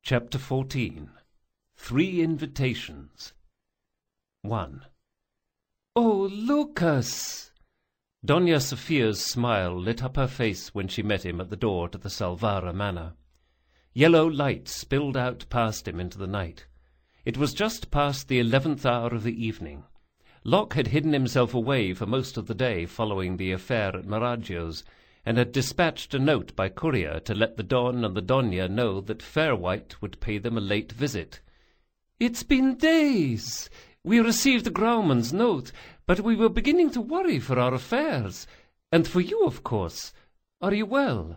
Chapter 14. 3 Invitations. 1. "Oh, Lucas!" Doña Sophia's smile lit up her face when she met him at the door to the Salvara manor. Yellow light spilled out past him into the night. It was just past the 11th hour of the evening. Locke had hidden himself away for most of the day following the affair at Maraggio's, and had dispatched a note by courier to let the Don and the Doña know that Fairwhite would pay them a late visit. "It's been days. We received the Grauman's note, but we were beginning to worry for our affairs. And for you, of course. Are you well?"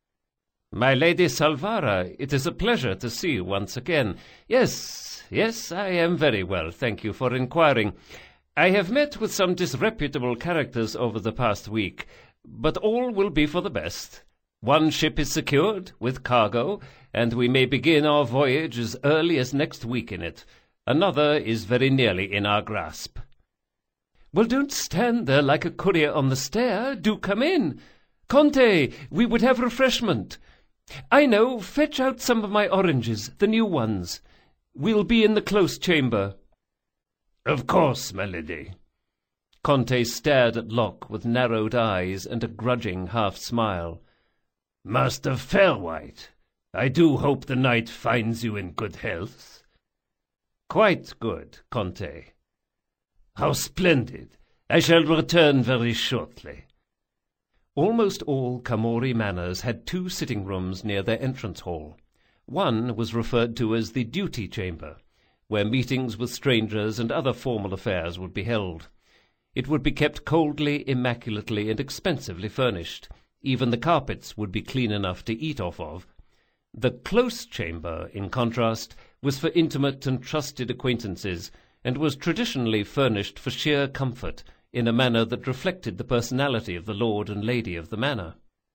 "My Lady Salvara, it is a pleasure to see you once again. Yes, I am very well, thank you for inquiring. I have met with some disreputable characters over the past week, but all will be for the best. One ship is secured, with cargo, and we may begin our voyage as early as next week in it. Another is very nearly in our grasp." "Well, don't stand there like a courier on the stair. Do come in. Conte, we would have refreshment. I know, fetch out some of my oranges, the new ones. We'll be in the close chamber." "Of course, my lady." Conte stared at Locke with narrowed eyes and a grudging half-smile. "Master Fairwhite, I do hope the night finds you in good health." "Quite good, Conte." "How splendid! I shall return very shortly." Almost all Camorri manors had 2 sitting rooms near their entrance hall. One was referred to as the duty chamber, where meetings with strangers and other formal affairs would be held. It would be kept coldly, immaculately, and expensively furnished. Even the carpets would be clean enough to eat off of. The close chamber, in contrast, was for intimate and trusted acquaintances, and was traditionally furnished for sheer comfort, in a manner that reflected the personality of the lord and lady of the manor.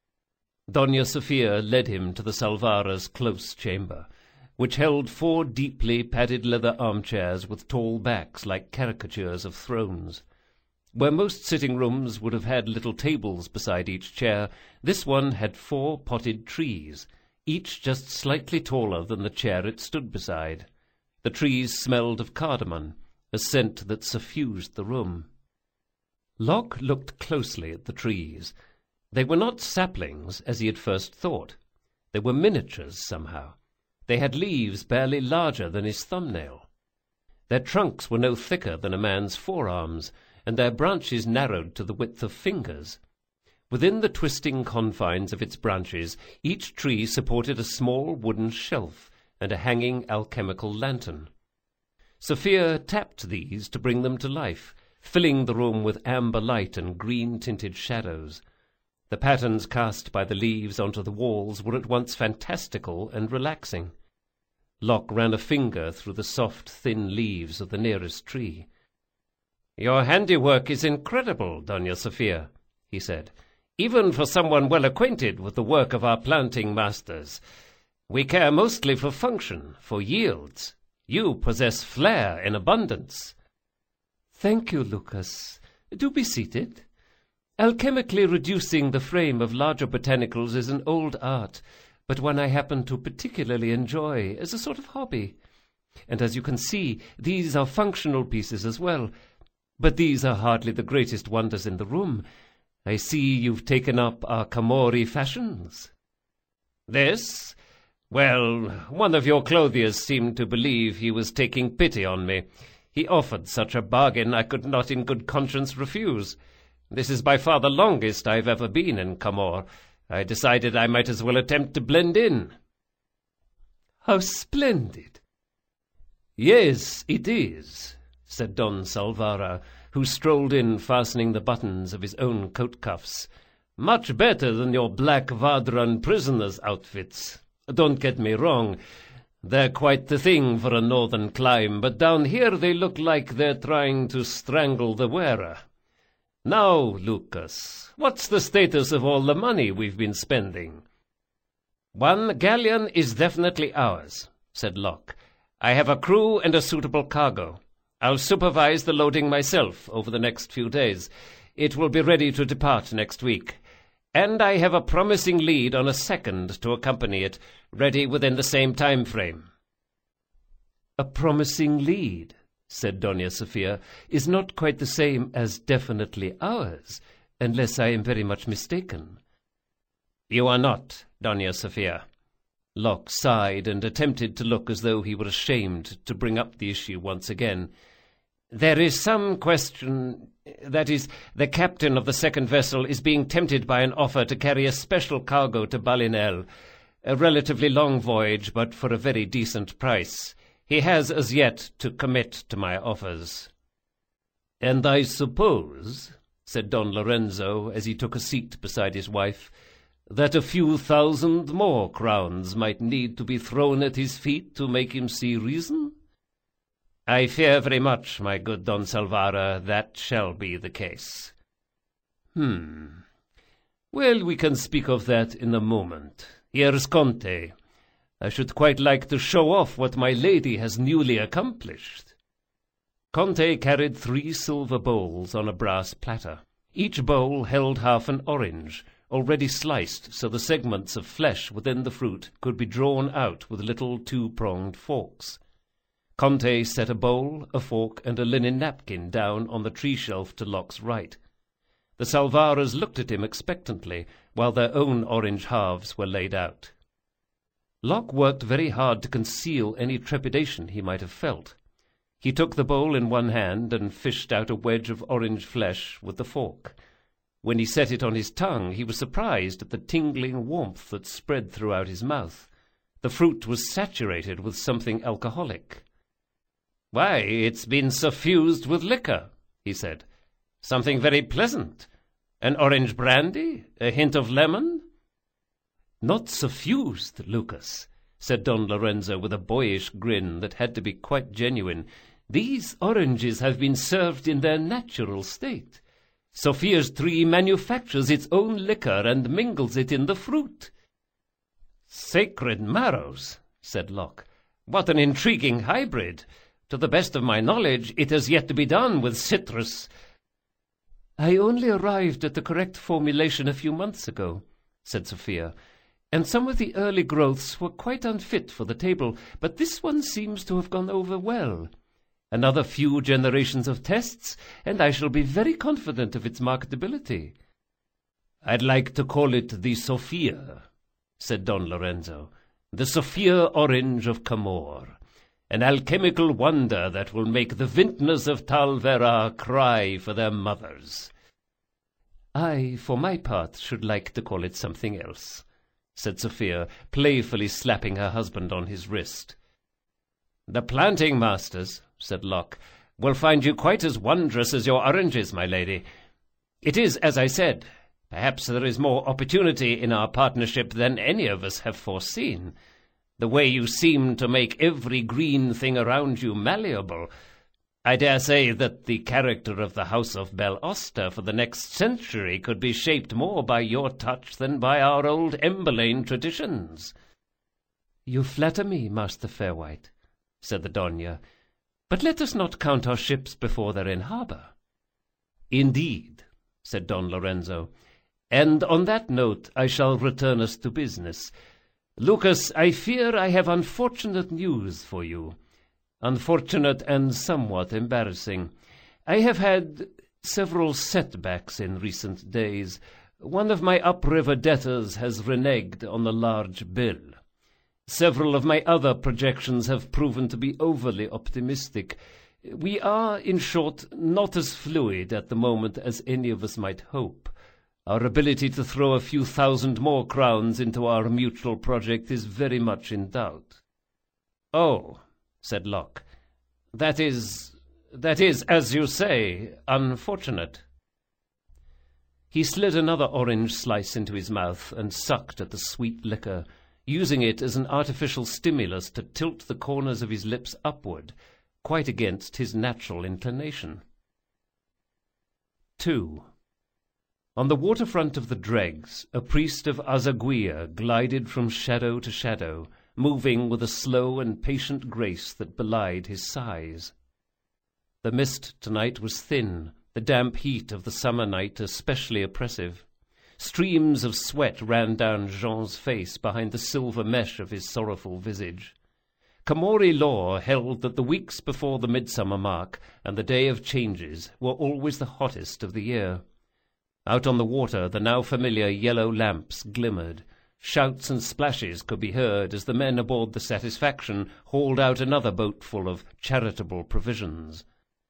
Doña Sofia led him to the Salvara's close chamber, which held 4 deeply padded leather armchairs with tall backs like caricatures of thrones. Where most sitting rooms would have had little tables beside each chair, this one had 4 potted trees, each just slightly taller than the chair it stood beside. The trees smelled of cardamom, a scent that suffused the room. Locke looked closely at the trees. They were not saplings, as he had first thought. They were miniatures, somehow. They had leaves barely larger than his thumbnail. Their trunks were no thicker than a man's forearms, and their branches narrowed to the width of fingers. Within the twisting confines of its branches, each tree supported a small wooden shelf and a hanging alchemical lantern. Sophia tapped these to bring them to life, filling the room with amber light and green-tinted shadows. The patterns cast by the leaves onto the walls were at once fantastical and relaxing. Locke ran a finger through the soft, thin leaves of the nearest tree. "Your handiwork is incredible, Doña Sofia," he said, "even for someone well acquainted with the work of our planting masters. We care mostly for function, for yields. You possess flair in abundance." "Thank you, Lucas. Do be seated. Alchemically reducing the frame of larger botanicals is an old art, but one I happen to particularly enjoy as a sort of hobby. And as you can see, these are functional pieces as well. But these are hardly the greatest wonders in the room. I see you've taken up our Camorri fashions." "This? Well, one of your clothiers seemed to believe he was taking pity on me. He offered such a bargain I could not in good conscience refuse. This is by far the longest I've ever been in Camor. I decided I might as well attempt to blend in." "How splendid!" "Yes, it is," said Don Salvara, who strolled in fastening the buttons of his own coat cuffs. "Much better than your black Vadran prisoners' outfits. Don't get me wrong. They're quite the thing for a northern clime, but down here they look like they're trying to strangle the wearer. Now, Lucas, what's the status of all the money we've been spending?" "1 galleon is definitely ours," said Locke. "I have a crew and a suitable cargo. I'll supervise the loading myself over the next few days. It will be ready to depart next week. And I have a promising lead on a second to accompany it, ready within the same time frame." "A promising lead," said Doña Sofia, "is not quite the same as definitely ours, unless I am very much mistaken." "You are not, Doña Sofia." Locke sighed and attempted to look as though he were ashamed to bring up the issue once again. "There is some question. That is, the captain of the second vessel is being tempted by an offer to carry a special cargo to Balinel, a relatively long voyage, but for a very decent price. He has as yet to commit to my offers." "And I suppose," said Don Lorenzo, as he took a seat beside his wife, "that a few thousand more crowns might need to be thrown at his feet to make him see reason?" "I fear very much, my good Don Salvara, that shall be the case." Well, we can speak of that in a moment. Here's Conte. I should quite like to show off what my lady has newly accomplished." Conte carried 3 silver bowls on a brass platter. Each bowl held half an orange, already sliced so the segments of flesh within the fruit could be drawn out with little 2-pronged forks. Conte set a bowl, a fork, and a linen napkin down on the tree shelf to Locke's right. The Salvaras looked at him expectantly, while their own orange halves were laid out. Locke worked very hard to conceal any trepidation he might have felt. He took the bowl in one hand and fished out a wedge of orange flesh with the fork. When he set it on his tongue, he was surprised at the tingling warmth that spread throughout his mouth. The fruit was saturated with something alcoholic. "Why, it's been suffused with liquor," he said. "Something very pleasant. An orange brandy? A hint of lemon?" "Not suffused, Lucas," said Don Lorenzo with a boyish grin that had to be quite genuine. "These oranges have been served in their natural state. Sophia's Tree manufactures its own liquor and mingles it in the fruit." "Sacred marrows," said Locke. "What an intriguing hybrid! To the best of my knowledge, it has yet to be done with citrus." "I only arrived at the correct formulation a few months ago," said Sophia, "and some of the early growths were quite unfit for the table, but this one seems to have gone over well. Another few generations of tests, and I shall be very confident of its marketability." "I'd like to call it the Sophia," said Don Lorenzo. "The Sophia Orange of Camor. An alchemical wonder that will make the vintners of Talvera cry for their mothers." "I, for my part, should like to call it something else," said Sophia, playfully slapping her husband on his wrist. "The planting masters," said Locke, "will find you quite as wondrous as your oranges, my lady. It is, as I said, perhaps there is more opportunity in our partnership than any of us have foreseen. The way you seem to make every green thing around you malleable. I dare say that the character of the House of Bel Oster for the next century could be shaped more by your touch than by our old Emberlane traditions." "You flatter me, Master Fairwhite," said the Doña, "but let us not count our ships before they're in harbour." "Indeed," said Don Lorenzo, "and on that note I shall return us to business. Lucas, I fear I have unfortunate news for you. Unfortunate and somewhat embarrassing. I have had several setbacks in recent days. One of my upriver debtors has reneged on a large bill. Several of my other projections have proven to be overly optimistic. We are, in short, not as fluid at the moment as any of us might hope. Our ability to throw a few thousand more crowns into our mutual project is very much in doubt." "Oh," said Locke, that is, as you say, unfortunate." He slid another orange slice into his mouth and sucked at the sweet liquor, using it as an artificial stimulus to tilt the corners of his lips upward, quite against his natural inclination. 2. On the waterfront of the dregs, a priest of Azaguia glided from shadow to shadow, moving with a slow and patient grace that belied his size. The mist tonight was thin, the damp heat of the summer night especially oppressive. Streams of sweat ran down Jean's face behind the silver mesh of his sorrowful visage. Komori law held that the weeks before the midsummer mark and the day of changes were always the hottest of the year. Out on the water the now familiar yellow lamps glimmered. Shouts and splashes could be heard as the men aboard the Satisfaction hauled out another boat full of charitable provisions.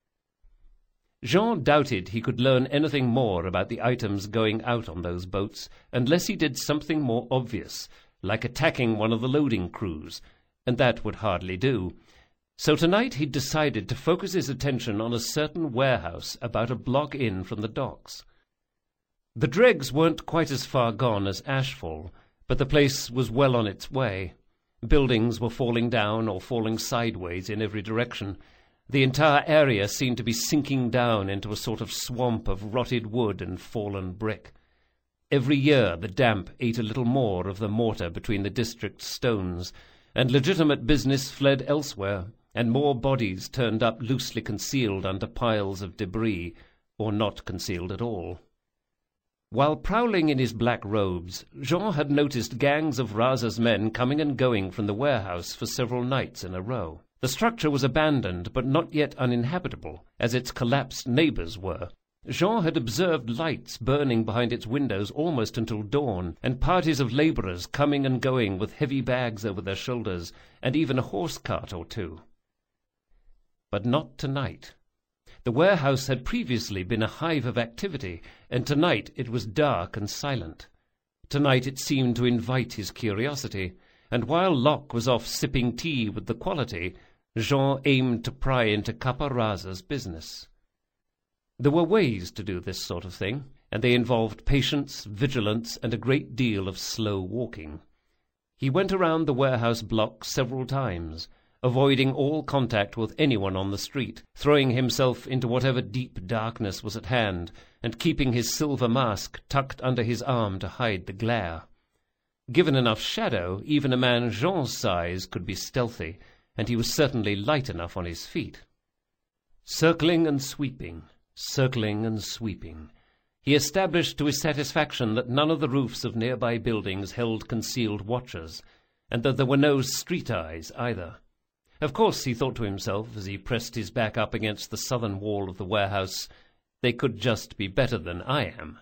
Jean doubted he could learn anything more about the items going out on those boats unless he did something more obvious, like attacking one of the loading crews, and that would hardly do. So tonight he'd decided to focus his attention on a certain warehouse about a block in from the docks. The dregs weren't quite as far gone as Ashfall, but the place was well on its way. Buildings were falling down or falling sideways in every direction. The entire area seemed to be sinking down into a sort of swamp of rotted wood and fallen brick. Every year the damp ate a little more of the mortar between the district's stones, and legitimate business fled elsewhere, and more bodies turned up loosely concealed under piles of debris, or not concealed at all. While prowling in his black robes, Jean had noticed gangs of Raza's men coming and going from the warehouse for several nights in a row. The structure was abandoned, but not yet uninhabitable, as its collapsed neighbors were. Jean had observed lights burning behind its windows almost until dawn, and parties of laborers coming and going with heavy bags over their shoulders, and even a horse cart or two. But not tonight. The warehouse had previously been a hive of activity, and tonight it was dark and silent. Tonight it seemed to invite his curiosity, and while Locke was off sipping tea with the quality, Jean aimed to pry into Kappa Raza's business. There were ways to do this sort of thing, and they involved patience, vigilance, and a great deal of slow walking. He went around the warehouse block several times, avoiding all contact with anyone on the street, throwing himself into whatever deep darkness was at hand, and keeping his silver mask tucked under his arm to hide the glare. Given enough shadow, even a man Jean's size could be stealthy, and he was certainly light enough on his feet. Circling and sweeping, he established to his satisfaction that none of the roofs of nearby buildings held concealed watchers, and that there were no street eyes either. Of course, he thought to himself as he pressed his back up against the southern wall of the warehouse, they could just be better than I am.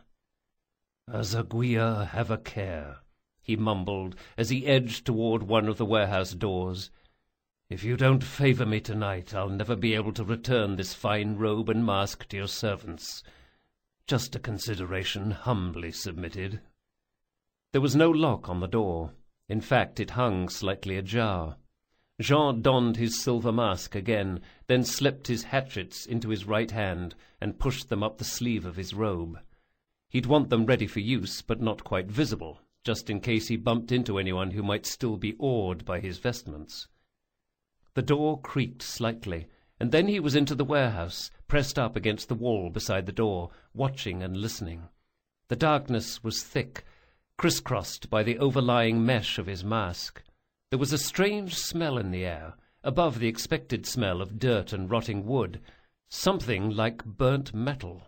"Azaguia, have a care," he mumbled as he edged toward one of the warehouse doors. "If you don't favor me tonight, I'll never be able to return this fine robe and mask to your servants. Just a consideration humbly submitted." There was no lock on the door. In fact, it hung slightly ajar. Jean donned his silver mask again, then slipped his hatchets into his right hand and pushed them up the sleeve of his robe. He'd want them ready for use, but not quite visible, just in case he bumped into anyone who might still be awed by his vestments. The door creaked slightly, and then he was into the warehouse, pressed up against the wall beside the door, watching and listening. The darkness was thick, crisscrossed by the overlying mesh of his mask. There was a strange smell in the air, above the expected smell of dirt and rotting wood, something like burnt metal.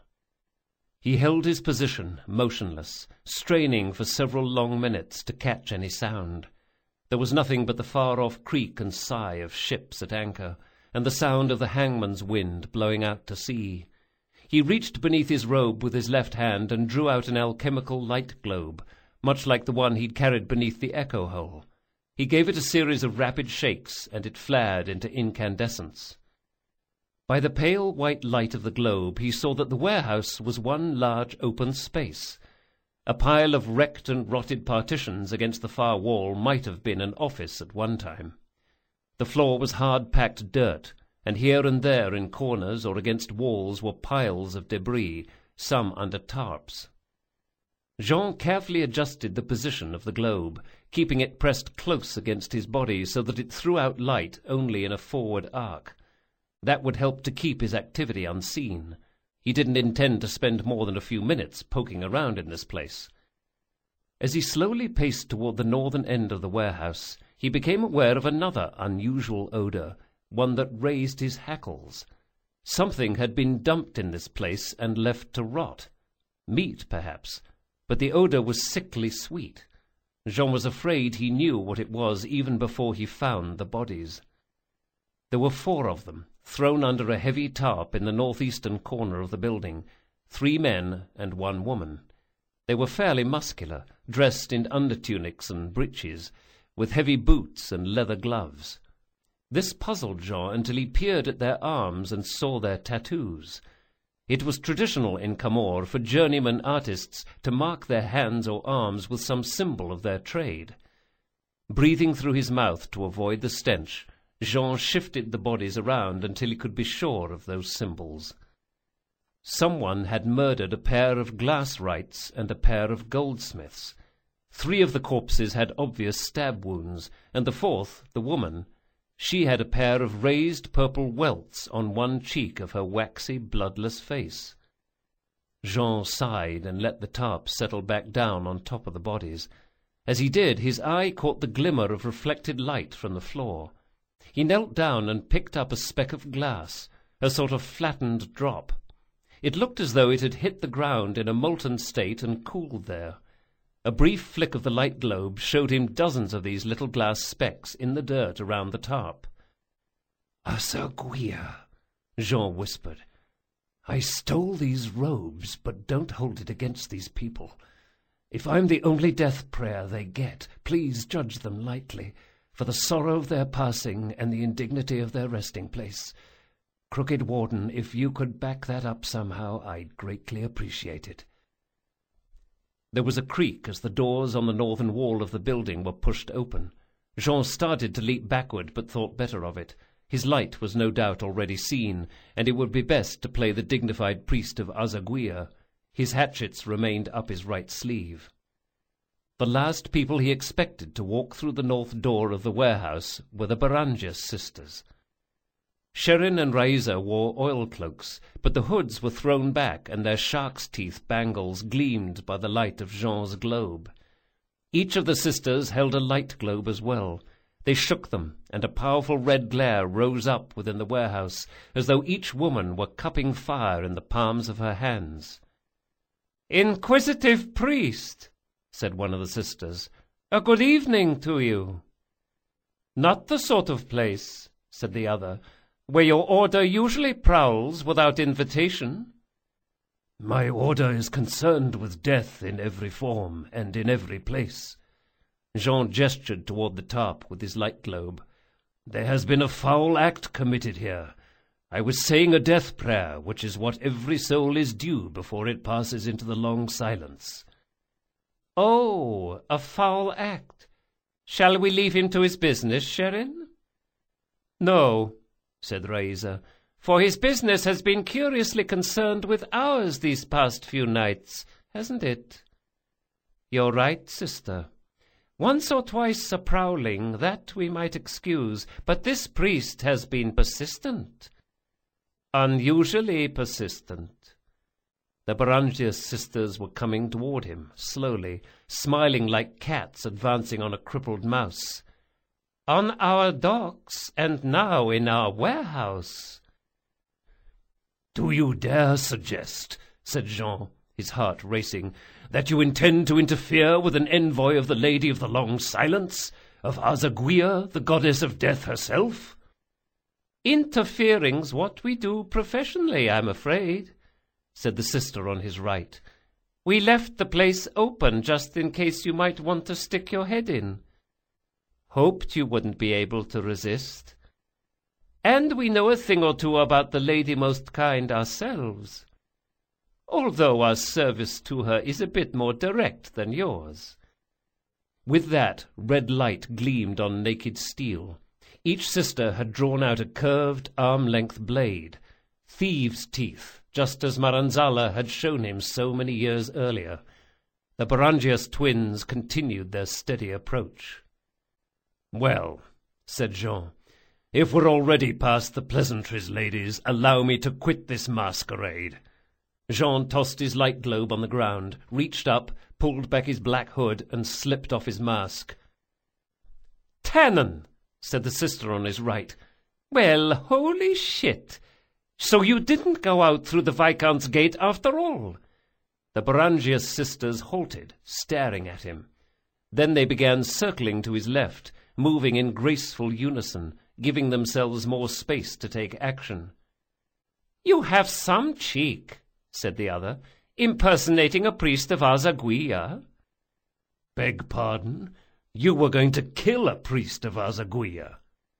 He held his position, motionless, straining for several long minutes to catch any sound. There was nothing but the far-off creak and sigh of ships at anchor, and the sound of the hangman's wind blowing out to sea. He reached beneath his robe with his left hand and drew out an alchemical light globe, much like the one he'd carried beneath the echo hole. He gave it a series of rapid shakes, and it flared into incandescence. By the pale white light of the globe, he saw that the warehouse was one large open space. A pile of wrecked and rotted partitions against the far wall might have been an office at one time. The floor was hard-packed dirt, and here and there in corners or against walls were piles of debris, some under tarps. Jean carefully adjusted the position of the globe, keeping it pressed close against his body so that it threw out light only in a forward arc. That would help to keep his activity unseen. He didn't intend to spend more than a few minutes poking around in this place. As he slowly paced toward the northern end of the warehouse, he became aware of another unusual odor, one that raised his hackles. Something had been dumped in this place and left to rot. Meat, perhaps, but the odour was sickly sweet. Jean was afraid he knew what it was even before he found the bodies. There were 4 of them, thrown under a heavy tarp in the northeastern corner of the building, 3 men and 1 woman. They were fairly muscular, dressed in undertunics and breeches, with heavy boots and leather gloves. This puzzled Jean until he peered at their arms and saw their tattoos. It was traditional in Camorre for journeyman artists to mark their hands or arms with some symbol of their trade. Breathing through his mouth to avoid the stench, Jean shifted the bodies around until he could be sure of those symbols. Someone had murdered a pair of glass-wrights and a pair of goldsmiths. 3 of the corpses had obvious stab wounds, and the 4th, the woman, she had a pair of raised purple welts on one cheek of her waxy, bloodless face. Jean sighed and let the tarp settle back down on top of the bodies. As he did, his eye caught the glimmer of reflected light from the floor. He knelt down and picked up a speck of glass, a sort of flattened drop. It looked as though it had hit the ground in a molten state and cooled there. A brief flick of the light globe showed him dozens of these little glass specks in the dirt around the tarp. "Azaguia," Jean whispered. "I stole these robes, but don't hold it against these people. If I'm the only death prayer they get, please judge them lightly, for the sorrow of their passing and the indignity of their resting place. Crooked Warden, if you could back that up somehow, I'd greatly appreciate it." There was a creak as the doors on the northern wall of the building were pushed open. Jean started to leap backward, but thought better of it. His light was no doubt already seen, and it would be best to play the dignified priest of Azaguia. His hatchets remained up his right sleeve. The last people he expected to walk through the north door of the warehouse were the Barangias sisters. Sherin and Raisa wore oilcloaks, but the hoods were thrown back and their shark's teeth bangles gleamed by the light of Jean's globe. Each of the sisters held a light globe as well. They shook them, and a powerful red glare rose up within the warehouse, as though each woman were cupping fire in the palms of her hands. "Inquisitive priest," said one of the sisters, "a good evening to you." "Not the sort of place," said the other, "where your order usually prowls without invitation." "My order is concerned with death in every form and in every place." Jean gestured toward the tarp with his light globe. "There has been a foul act committed here. I was saying a death prayer, which is what every soul is due before it passes into the long silence." "Oh, a foul act. Shall we leave him to his business, Sherin?" "No," said Raisa, "for his business has been curiously concerned with ours these past few nights, hasn't it?" "You're right, sister. Once or twice a prowling, that we might excuse, but this priest has been persistent. Unusually persistent." The Barangias sisters were coming toward him, slowly, smiling like cats advancing on a crippled mouse. "On our docks, and now in our warehouse." "Do you dare suggest," said Jean, his heart racing, "that you intend to interfere with an envoy of the Lady of the Long Silence, of Azaguia, the goddess of death herself?" "Interfering's what we do professionally, I'm afraid," said the sister on his right. "We left the place open just in case you might want to stick your head in. Hoped you wouldn't be able to resist. And we know a thing or two about the Lady Most Kind ourselves, although our service to her is a bit more direct than yours." With that, red light gleamed on naked steel. Each sister had drawn out a curved, arm-length blade, thieves' teeth, just as Maranzala had shown him so many years earlier. The Barangias twins continued their steady approach. "Well," said Jean, "if we're already past the pleasantries, ladies, allow me to quit this masquerade." Jean tossed his light globe on the ground, reached up, pulled back his black hood, and slipped off his mask. "Tannen," said the sister on his right. "Well, holy shit! So you didn't go out through the Viscount's gate after all. The Beringius sisters halted, staring at him. Then they began circling to his left, moving in graceful unison, giving themselves more space to take action. "You have some cheek," said the other, "impersonating a priest of Azaguia." "Beg pardon? You were going to kill a priest of Azaguia."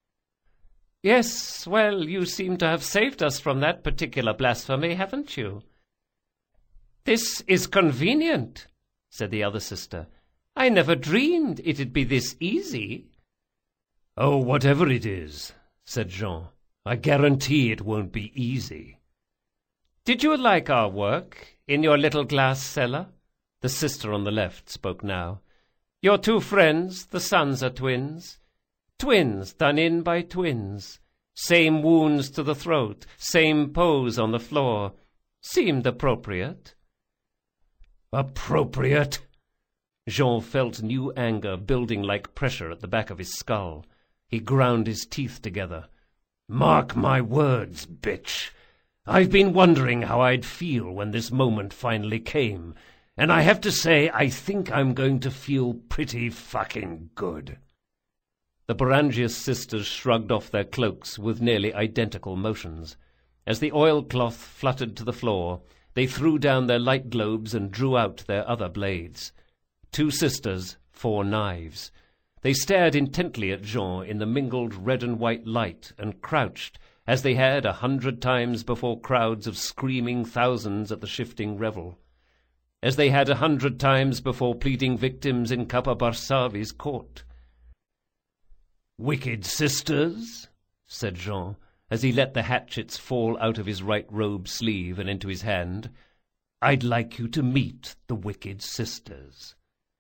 "Yes, well, you seem to have saved us from that particular blasphemy, haven't you?" "This is convenient," said the other sister. "I never dreamed it'd be this easy." "Oh, whatever it is," said Jean, "I guarantee it won't be easy." "Did you like our work in your little glass cellar?" The sister on the left spoke now. "Your two friends, the sons, are twins. Twins done in by twins. Same wounds to the throat, same pose on the floor. Seemed appropriate." "Appropriate?" Jean felt new anger building like pressure at the back of his skull. He ground his teeth together. "Mark my words, bitch. I've been wondering how I'd feel when this moment finally came, and I have to say I think I'm going to feel pretty fucking good." The Beringius sisters shrugged off their cloaks with nearly identical motions. As the oilcloth fluttered to the floor, they threw down their light globes and drew out their other blades. 2 sisters, 4 knives. They stared intently at Jean in the mingled red and white light and crouched, as they had 100 times before crowds of screaming thousands at the shifting revel. As they had 100 times before pleading victims in Capa Barsavi's court. "Wicked sisters," said Jean, as he let the hatchets fall out of his right robe sleeve and into his hand. "I'd like you to meet the wicked sisters."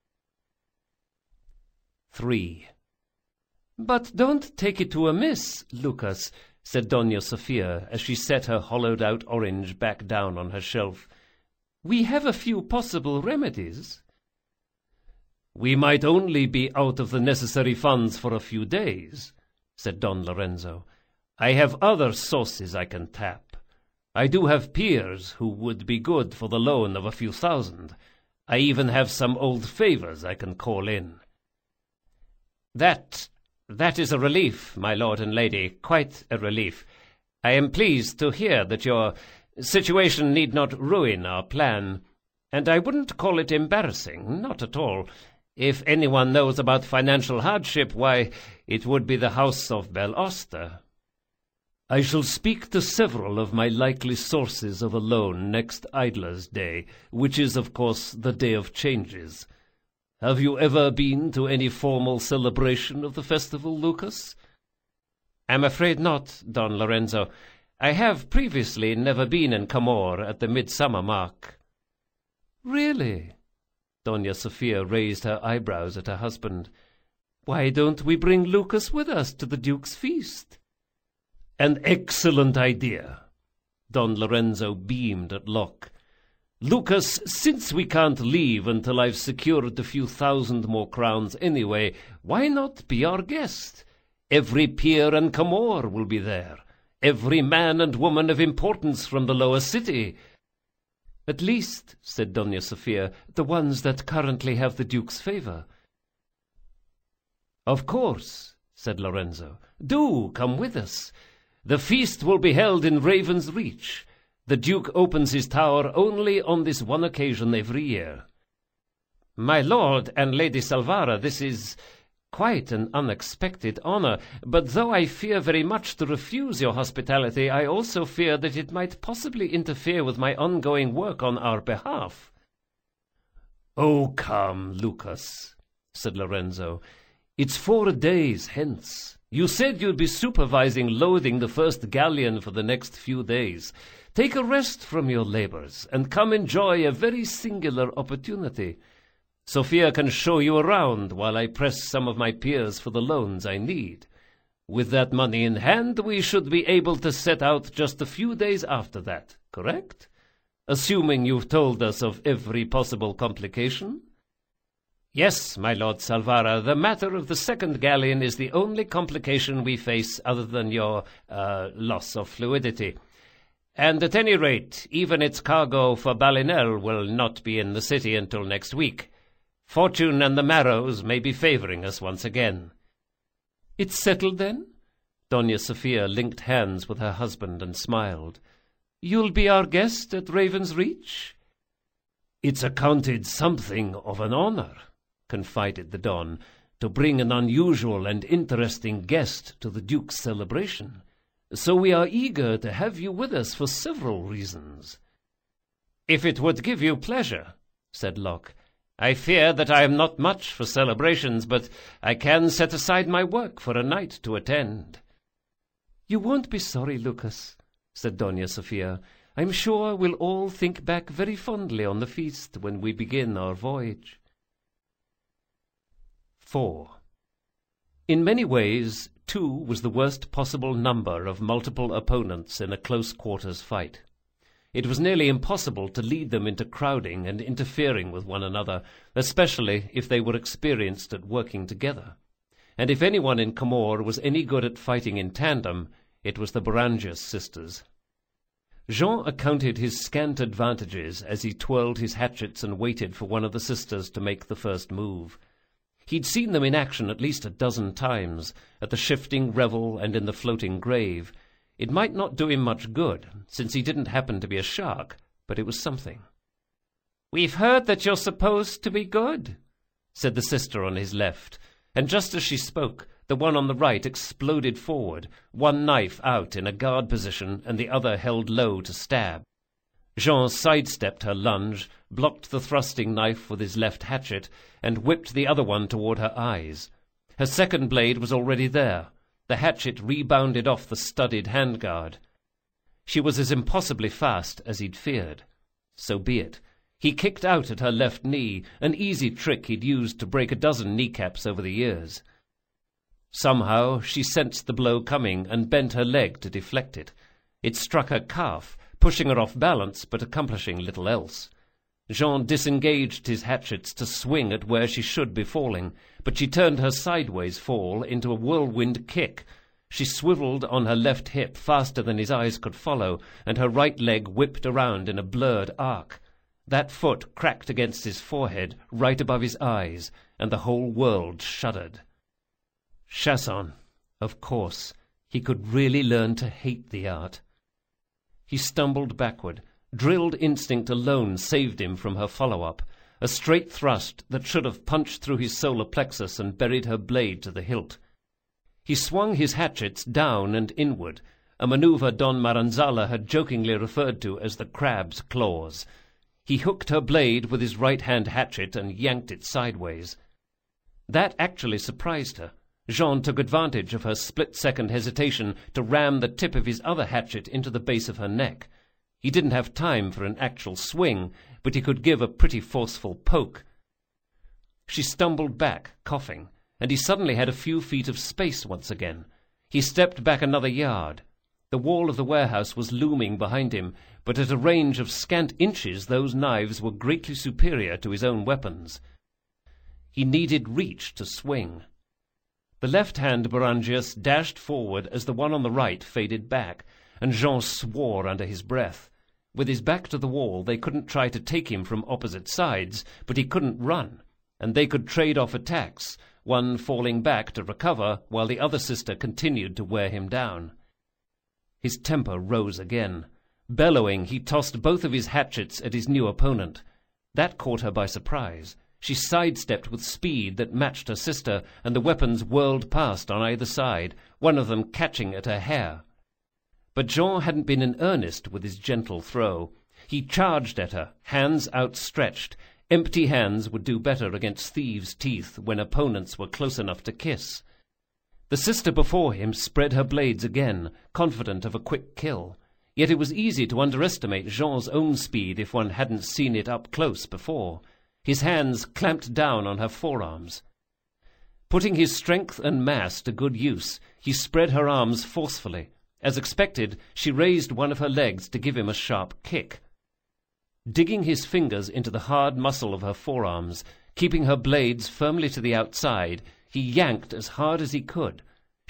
3. "But don't take it to amiss, Lucas," said Doña Sofia, as she set her hollowed-out orange back down on her shelf. "We have a few possible remedies." "We might only be out of the necessary funds for a few days," said Don Lorenzo. "I have other sources I can tap. I do have peers who would be good for the loan of a few thousand. I even have some old favors I can call in." That is a relief, my lord and lady, quite a relief. I am pleased to hear that your situation need not ruin our plan, and I wouldn't call it embarrassing, not at all. If anyone knows about financial hardship, why, it would be the House of Bel Oster. "I shall speak to several of my likely sources of a loan next Idler's Day, which is, of course, the day of changes. Have you ever been to any formal celebration of the festival, Lucas?" "I'm afraid not, Don Lorenzo. I have previously never been in Camor at the midsummer mark." "Really?" Doña Sofia raised her eyebrows at her husband. "Why don't we bring Lucas with us to the Duke's feast?" "An excellent idea." Don Lorenzo beamed at Locke. "Lucas, since we can't leave until I've secured a few thousand more crowns anyway, why not be our guest? Every peer and Camor will be there. Every man and woman of importance from the lower city." "At least," said Doña Sofia, "the ones that currently have the Duke's favor." "Of course," said Lorenzo. "Do come with us. The feast will be held in Raven's Reach. The Duke opens his tower only on this one occasion every year." "My lord and Lady Salvara, this is quite an unexpected honor, but though I fear very much to refuse your hospitality, I also fear that it might possibly interfere with my ongoing work on our behalf." "Oh, come, Lucas," said Lorenzo. "It's 4 days hence. You said you'd be supervising loading the first galleon for the next few days. Take a rest from your labors and come enjoy a very singular opportunity. Sophia can show you around while I press some of my peers for the loans I need. With that money in hand, we should be able to set out just a few days after that, correct? Assuming you've told us of every possible complication?" "Yes, my lord Salvara, the matter of the second galleon is the only complication we face other than your loss of fluidity. and at any rate, even its cargo for Balinel will not be in the city until next week. Fortune and the Marrows may be favouring us once again." "It's settled, then?" Doña Sofia linked hands with her husband and smiled. "You'll be our guest at Raven's Reach?" "It's accounted something of an honour," confided the Don, "to bring an unusual and interesting guest to the Duke's celebration. So we are eager to have you with us for several reasons." "If it would give you pleasure," said Locke. "I fear that I am not much for celebrations, but I can set aside my work for a night to attend." "You won't be sorry, Lucas," said Doña Sofia. "I'm sure we'll all think back very fondly on the feast when we begin our voyage." 4. In many ways, 2 was the worst possible number of multiple opponents in a close-quarters fight. It was nearly impossible to lead them into crowding and interfering with one another, especially if they were experienced at working together. And if anyone in Comore was any good at fighting in tandem, it was the Berangius sisters. Jean accounted his scant advantages as he twirled his hatchets and waited for one of the sisters to make the first move. He'd seen them in action at least a dozen times, at the shifting revel and in the floating grave. It might not do him much good, since he didn't happen to be a shark, but it was something. "We've heard that you're supposed to be good," said the sister on his left, and just as she spoke, the one on the right exploded forward, one knife out in a guard position and the other held low to stab. Jean sidestepped her lunge, blocked the thrusting knife with his left hatchet, and whipped the other one toward her eyes. Her second blade was already there. The hatchet rebounded off the studded handguard. She was as impossibly fast as he'd feared. So be it. He kicked out at her left knee, an easy trick he'd used to break a dozen kneecaps over the years. Somehow she sensed the blow coming and bent her leg to deflect it. It struck her calf, pushing her off balance but accomplishing little else. Jean disengaged his hatchets to swing at where she should be falling, but she turned her sideways fall into a whirlwind kick. She swiveled on her left hip faster than his eyes could follow, and her right leg whipped around in a blurred arc. That foot cracked against his forehead, right above his eyes, and the whole world shuddered. Chasson. Of course. He could really learn to hate the art. He stumbled backward. Drilled instinct alone saved him from her follow-up, a straight thrust that should have punched through his solar plexus and buried her blade to the hilt. He swung his hatchets down and inward, a maneuver Don Maranzala had jokingly referred to as the crab's claws. He hooked her blade with his right-hand hatchet and yanked it sideways. That actually surprised her. Jean took advantage of her split-second hesitation to ram the tip of his other hatchet into the base of her neck. He didn't have time for an actual swing, but he could give a pretty forceful poke. She stumbled back, coughing, and he suddenly had a few feet of space once again. He stepped back another yard. The wall of the warehouse was looming behind him, but at a range of scant inches those knives were greatly superior to his own weapons. He needed reach to swing. The left-hand Berangius dashed forward as the one on the right faded back, and Jean swore under his breath. With his back to the wall, they couldn't try to take him from opposite sides, but he couldn't run, and they could trade off attacks, one falling back to recover while the other sister continued to wear him down. His temper rose again. Bellowing, he tossed both of his hatchets at his new opponent. That caught her by surprise. She sidestepped with speed that matched her sister, and the weapons whirled past on either side, one of them catching at her hair. But Jean hadn't been in earnest with his gentle throw. He charged at her, hands outstretched. Empty hands would do better against thieves' teeth when opponents were close enough to kiss. The sister before him spread her blades again, confident of a quick kill. Yet it was easy to underestimate Jean's own speed if one hadn't seen it up close before. His hands clamped down on her forearms. Putting his strength and mass to good use, he spread her arms forcefully. As expected, she raised one of her legs to give him a sharp kick. Digging his fingers into the hard muscle of her forearms, keeping her blades firmly to the outside, he yanked as hard as he could.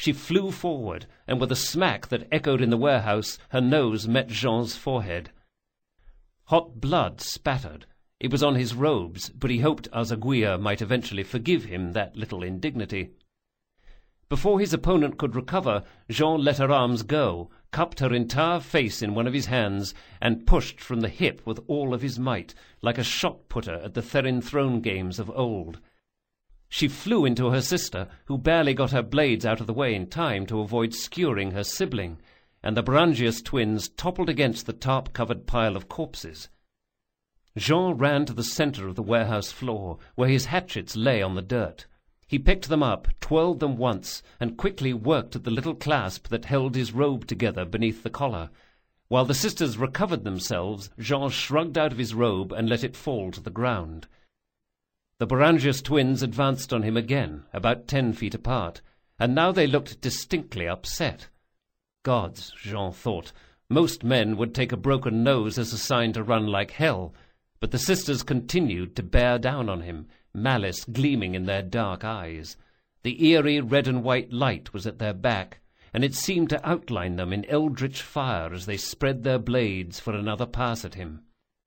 She flew forward, and with a smack that echoed in the warehouse, her nose met Jean's forehead. Hot blood spattered. It was on his robes, but he hoped Azaguia might eventually forgive him that little indignity. Before his opponent could recover, Jean let her arms go, cupped her entire face in one of his hands, and pushed from the hip with all of his might, like a shot-putter at the Therin throne games of old. She flew into her sister, who barely got her blades out of the way in time to avoid skewering her sibling, and the Beringius twins toppled against the tarp-covered pile of corpses. Jean ran to the center of the warehouse floor, where his hatchets lay on the dirt. He picked them up, twirled them once, and quickly worked at the little clasp that held his robe together beneath the collar. While the sisters recovered themselves, Jean shrugged out of his robe and let it fall to the ground. The Beringius twins advanced on him again, about 10 feet apart, and now they looked distinctly upset. Gods, Jean thought, most men would take a broken nose as a sign to run like hell, but the sisters continued to bear down on him, malice gleaming in their dark eyes. The eerie red and white light was at their back, and it seemed to outline them in eldritch fire as they spread their blades for another pass at him.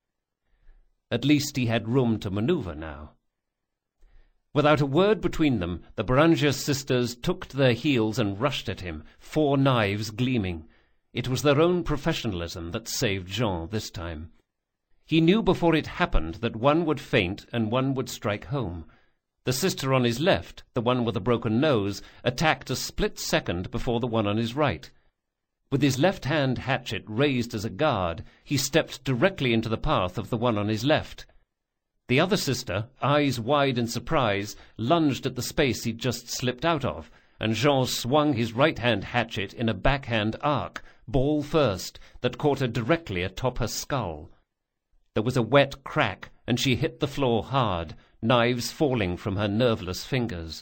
At least he had room to maneuver now. Without a word between them, the Beringius sisters took to their heels and rushed at him, 4 knives gleaming. It was their own professionalism that saved Jean this time. He knew before it happened that one would faint and one would strike home. The sister on his left, the one with a broken nose, attacked a split second before the one on his right. With his left-hand hatchet raised as a guard, he stepped directly into the path of the one on his left. The other sister, eyes wide in surprise, lunged at the space he'd just slipped out of, and Jean swung his right-hand hatchet in a backhand arc, ball first, that caught her directly atop her skull. There was a wet crack, and she hit the floor hard, knives falling from her nerveless fingers.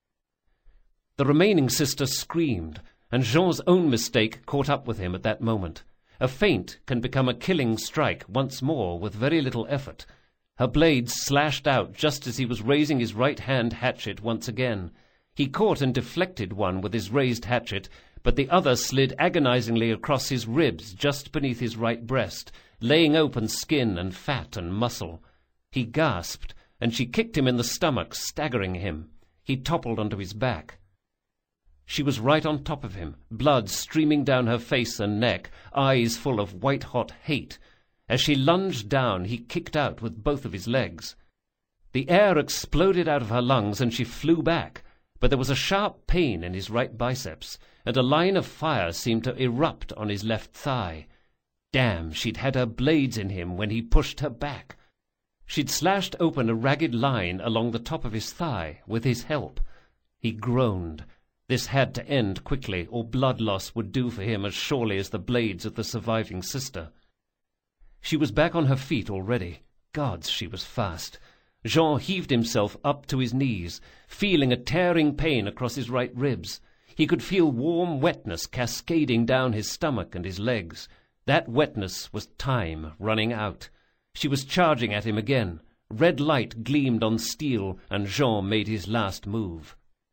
The remaining sister screamed, and Jean's own mistake caught up with him at that moment. A feint can become a killing strike once more with very little effort. Her blades slashed out just as he was raising his right-hand hatchet once again. He caught and deflected one with his raised hatchet, but the other slid agonizingly across his ribs just beneath his right breast, laying open skin and fat and muscle. He gasped, and she kicked him in the stomach, staggering him. He toppled onto his back. She was right on top of him, blood streaming down her face and neck, eyes full of white-hot hate. As she lunged down, he kicked out with both of his legs. The air exploded out of her lungs, and she flew back, but there was a sharp pain in his right biceps, and a line of fire seemed to erupt on his left thigh. Damn, she'd had her blades in him when he pushed her back. She'd slashed open a ragged line along the top of his thigh, with his help. He groaned. This had to end quickly, or blood loss would do for him as surely as the blades of the surviving sister. She was back on her feet already. Gods, she was fast. Jean heaved himself up to his knees, feeling a tearing pain across his right ribs. He could feel warm wetness cascading down his stomach and his legs. That wetness was time running out. She was charging at him again. Red light gleamed on steel, and Jean made his last move.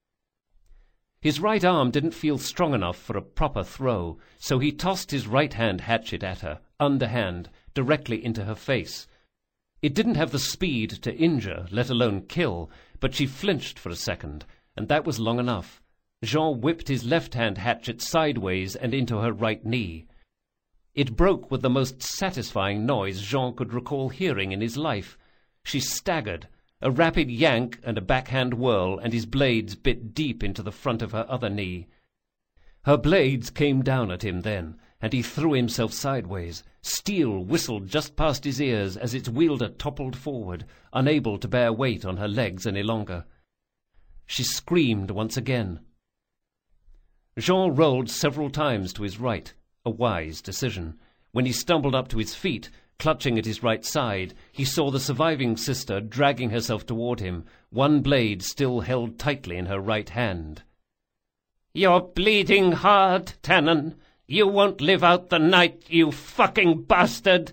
His right arm didn't feel strong enough for a proper throw, so he tossed his right-hand hatchet at her, underhand, directly into her face. It didn't have the speed to injure, let alone kill, but she flinched for a second, and that was long enough. Jean whipped his left-hand hatchet sideways and into her right knee. It broke with the most satisfying noise Jean could recall hearing in his life. She staggered. A rapid yank and a backhand whirl, and his blades bit deep into the front of her other knee. Her blades came down at him then, and he threw himself sideways. Steel whistled just past his ears as its wielder toppled forward, unable to bear weight on her legs any longer. She screamed once again. Jean rolled several times to his right, a wise decision. When he stumbled up to his feet, clutching at his right side, he saw the surviving sister dragging herself toward him, one blade still held tightly in her right hand. "You're bleeding hard, Tannen. You won't live out the night, you fucking bastard!"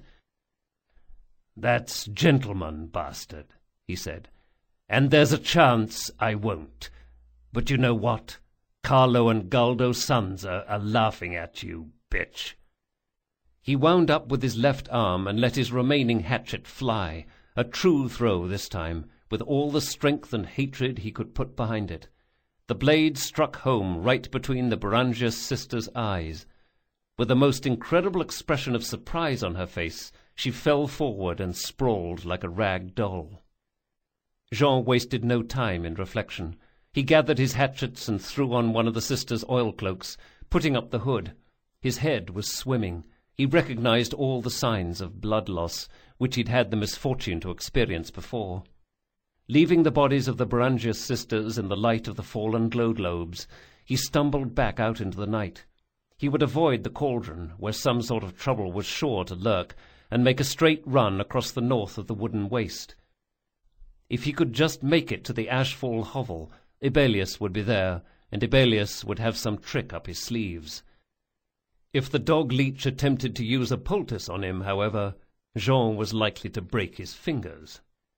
"That's gentleman, bastard," he said. "And there's a chance I won't. But you know what? Carlo and Galdo Sanza are laughing at you, bitch." He wound up with his left arm and let his remaining hatchet fly, a true throw this time, with all the strength and hatred he could put behind it. The blade struck home right between the Beranger sisters' eyes. With the most incredible expression of surprise on her face, she fell forward and sprawled like a rag doll. Jean wasted no time in reflection. He gathered his hatchets and threw on one of the sisters' oilcloaks, putting up the hood. His head was swimming. He recognized all the signs of blood loss, which he'd had the misfortune to experience before. Leaving the bodies of the Beranger sisters in the light of the fallen glow globes, he stumbled back out into the night. He would avoid the cauldron, where some sort of trouble was sure to lurk, and make a straight run across the north of the wooden waste. If he could just make it to the Ashfall hovel, Ebelius would be there, and Ebelius would have some trick up his sleeves. If the dog-leech attempted to use a poultice on him, however, Jean was likely to break his fingers.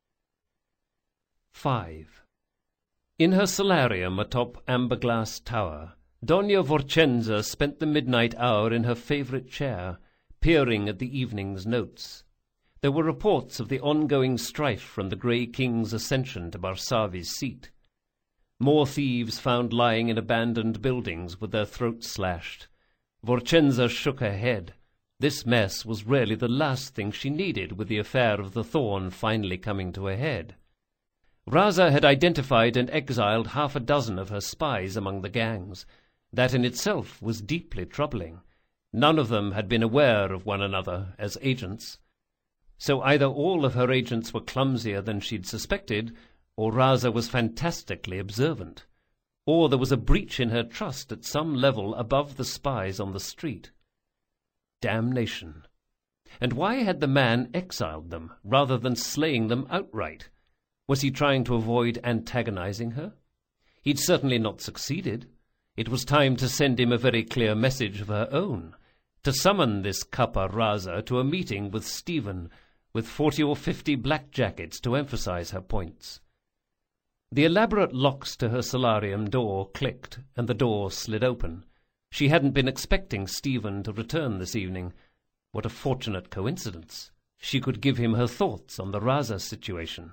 5. In her solarium atop Amberglass Tower, Dona Vorcenza spent the midnight hour in her favourite chair, peering at the evening's notes. There were reports of the ongoing strife from the Grey King's ascension to Barsavi's seat. More thieves found lying in abandoned buildings with their throats slashed. Vorcenza shook her head. This mess was really the last thing she needed, with the affair of the Thorn finally coming to a head. Raza had identified and exiled 6 of her spies among the gangs. That in itself was deeply troubling. None of them had been aware of one another as agents. So either all of her agents were clumsier than she'd suspected, or Raza was fantastically observant. Or there was a breach in her trust at some level above the spies on the street. Damnation. And why had the man exiled them, rather than slaying them outright? Was he trying to avoid antagonizing her? He'd certainly not succeeded. It was time to send him a very clear message of her own, to summon this Capa Raza to a meeting with Stephen, with 40 or 50 blackjackets to emphasize her points. The elaborate locks to her solarium door clicked, and the door slid open. She hadn't been expecting Stephen to return this evening. What a fortunate coincidence. She could give him her thoughts on the Raza situation.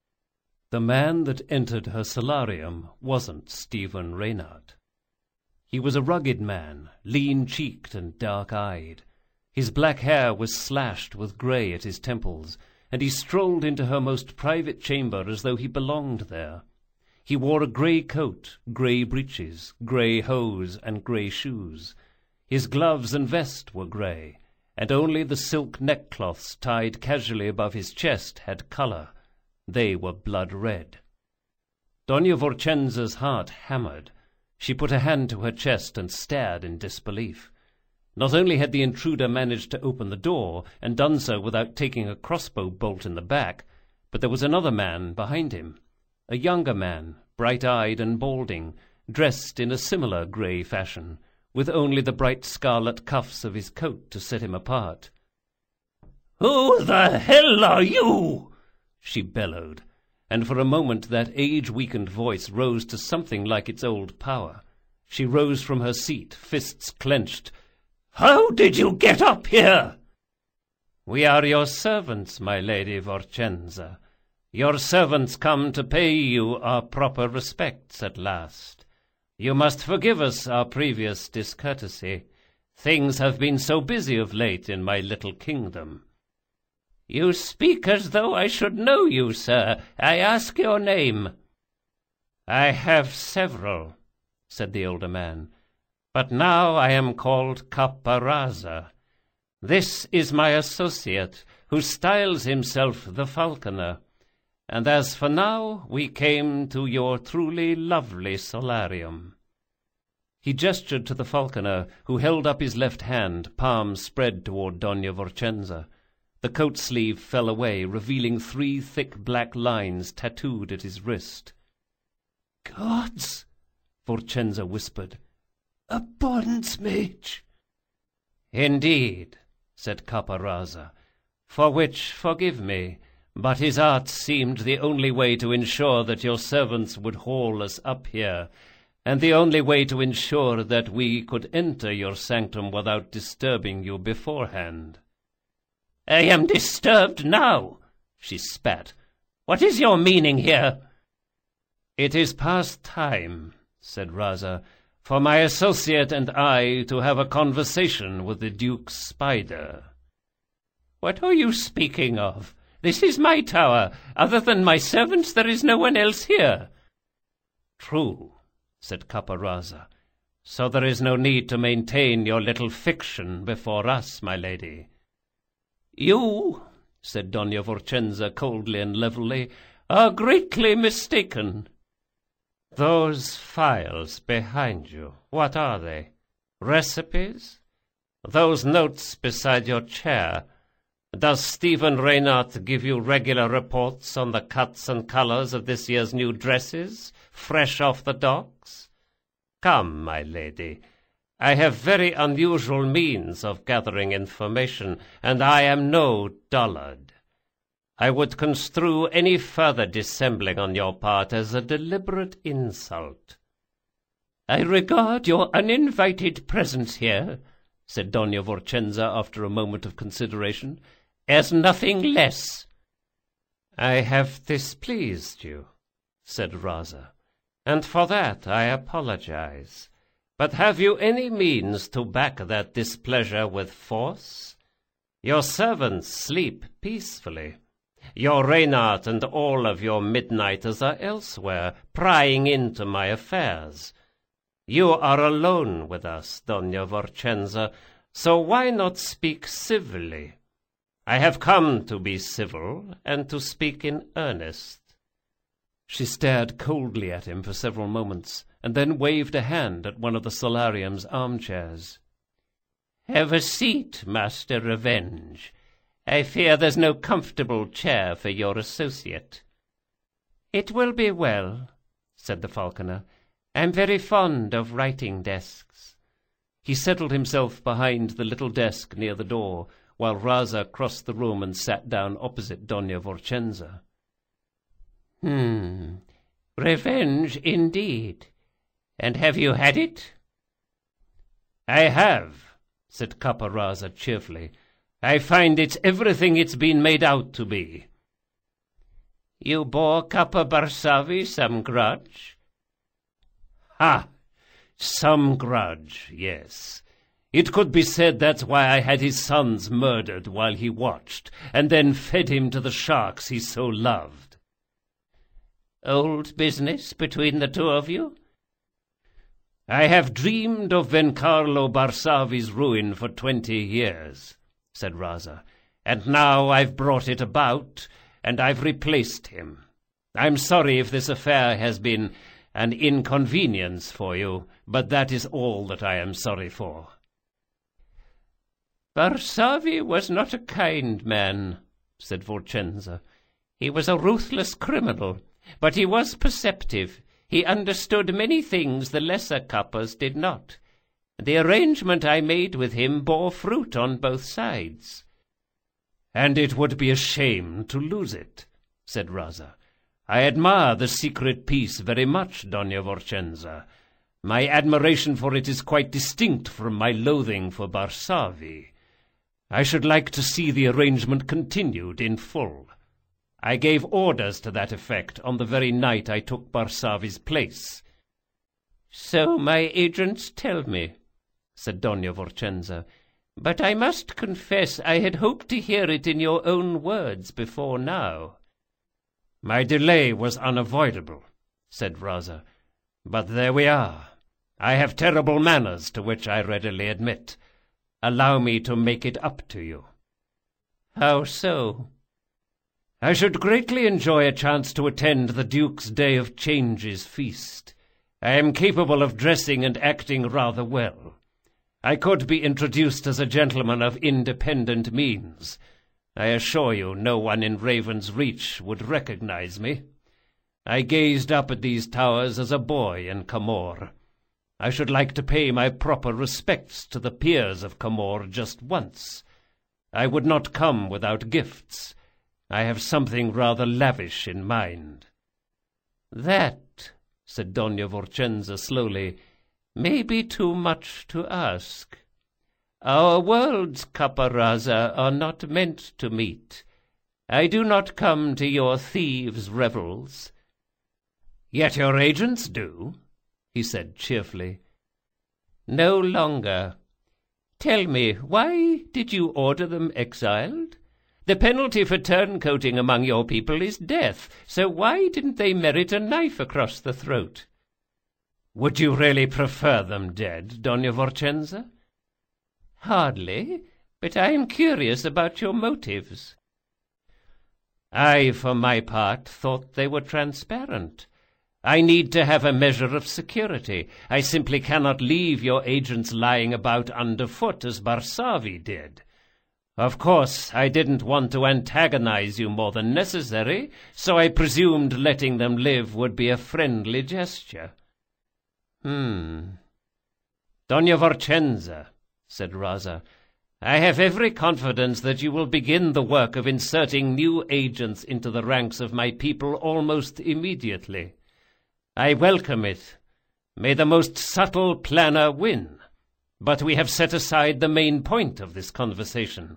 The man that entered her solarium wasn't Stephen Reynard. He was a rugged man, lean-cheeked and dark-eyed. His black hair was slashed with grey at his temples, and he strolled into her most private chamber as though he belonged there. He wore a grey coat, grey breeches, grey hose, and grey shoes. His gloves and vest were grey, and only the silk neckcloths tied casually above his chest had colour. They were blood-red. Dona Vorcenza's heart hammered. She put a hand to her chest and stared in disbelief. Not only had the intruder managed to open the door, and done so without taking a crossbow bolt in the back, but there was another man behind him. A younger man, bright-eyed and balding, dressed in a similar grey fashion, with only the bright scarlet cuffs of his coat to set him apart. "Who the hell are you?" she bellowed, and for a moment that age-weakened voice rose to something like its old power. She rose from her seat, fists clenched. "How did you get up here?" "We are your servants, my lady Vorcenza. Your servants come to pay you our proper respects at last. You must forgive us our previous discourtesy. Things have been so busy of late in my little kingdom." "You speak as though I should know you, sir. I ask your name." "I have several," said the older man, "but now I am called Capa Raza. This is my associate, who styles himself the Falconer. And as for now, we came to your truly lovely solarium." He gestured to the Falconer, who held up his left hand, palms spread toward Dona Vorcenza. The coat sleeve fell away, revealing 3 thick black lines tattooed at his wrist. "Gods!" Vorcenza whispered. "A bondsmage!" "Indeed," said Capa Raza, "for which forgive me, but his art seemed the only way to ensure that your servants would haul us up here, and the only way to ensure that we could enter your sanctum without disturbing you beforehand." "I am disturbed now," she spat. "What is your meaning here?" "It is past time," said Raza, "for my associate and I to have a conversation with the Duke's spider." "What are you speaking of? This is my tower. Other than my servants, there is no one else here." "True," said Capo-Raza. "So there is no need to maintain your little fiction before us, my lady." "You," said Dona Vorchenza coldly and levelly, "are greatly mistaken." "Those files behind you, what are they? Recipes? Those notes beside your chair? Does Stephen Reynard give you regular reports on the cuts and colors of this year's new dresses, fresh off the docks? Come, my lady, I have very unusual means of gathering information, and I am no dullard. I would construe any further dissembling on your part as a deliberate insult." "I regard your uninvited presence here," said Dona Vorchenza after a moment of consideration, "as nothing less." "I have displeased you," said Raza, "and for that I apologize. But have you any means to back that displeasure with force? Your servants sleep peacefully. Your Reynard and all of your midnighters are elsewhere, prying into my affairs. You are alone with us, Dona Vorchenza, so why not speak civilly? I have come to be civil and to speak in earnest." She stared coldly at him for several moments, and then waved a hand at one of the solarium's armchairs. "Have a seat, Master Revenge. I fear there's no comfortable chair for your associate." "It will be well," said the falconer. "I'm very fond of writing desks." He settled himself behind the little desk near the door, while Raza crossed the room and sat down opposite Dona Vorchenza. Revenge indeed. And have you had it?" "I have," said Capo-Raza cheerfully. "I find it's everything it's been made out to be." "You bore Capo Barsavi some grudge?" "Ha! Some grudge, yes. It could be said that's why I had his sons murdered while he watched, and then fed him to the sharks he so loved." "Old business between the two of you?" "I have dreamed of Vencarlo Barsavi's ruin for 20 years, said Raza, "and now I've brought it about, and I've replaced him. I'm sorry if this affair has been an inconvenience for you, but that is all that I am sorry for." "Barsavi was not a kind man," said Vorchenza. "He was a ruthless criminal, but he was perceptive. He understood many things the lesser Kappas did not. The arrangement I made with him bore fruit on both sides." "And it would be a shame to lose it," said Raza. "I admire the secret piece very much, Dona Vorchenza. My admiration for it is quite distinct from my loathing for Barsavi. I should like to see the arrangement continued in full. I gave orders to that effect on the very night I took Barsavi's place." "So my agents tell me," said Dona Vorchenza. "But I must confess I had hoped to hear it in your own words before now." "My delay was unavoidable," said Raza. "But there we are. I have terrible manners, to which I readily admit. Allow me to make it up to you." "How so?" "I should greatly enjoy a chance to attend the Duke's Day of Changes feast. I am capable of dressing and acting rather well. I could be introduced as a gentleman of independent means. I assure you no one in Raven's Reach would recognize me. I gazed up at these towers as a boy in Camor. I should like to pay my proper respects to the peers of Camor just once. I would not come without gifts. I have something rather lavish in mind." "That," said Dona Vorchenza slowly, may be too much to ask. Our worlds, Caparraza, are not meant to meet. I do not come to your thieves' revels. Yet your agents do, he said cheerfully. No longer. Tell me, why did you order them exiled? The penalty for turncoating among your people is death, so why didn't they merit a knife across the throat? Would you really prefer them dead, Dona Vorchenza? Hardly, but I am curious about your motives. I, for my part, thought they were transparent. I need to have a measure of security. I simply cannot leave your agents lying about underfoot as Barsavi did. Of course, I didn't want to antagonize you more than necessary, so I presumed letting them live would be a friendly gesture. Hmm. Dona Vorchenza, said Raza, I have every confidence that you will begin the work of inserting new agents into the ranks of my people almost immediately. I welcome it. May the most subtle planner win. But we have set aside the main point of this conversation.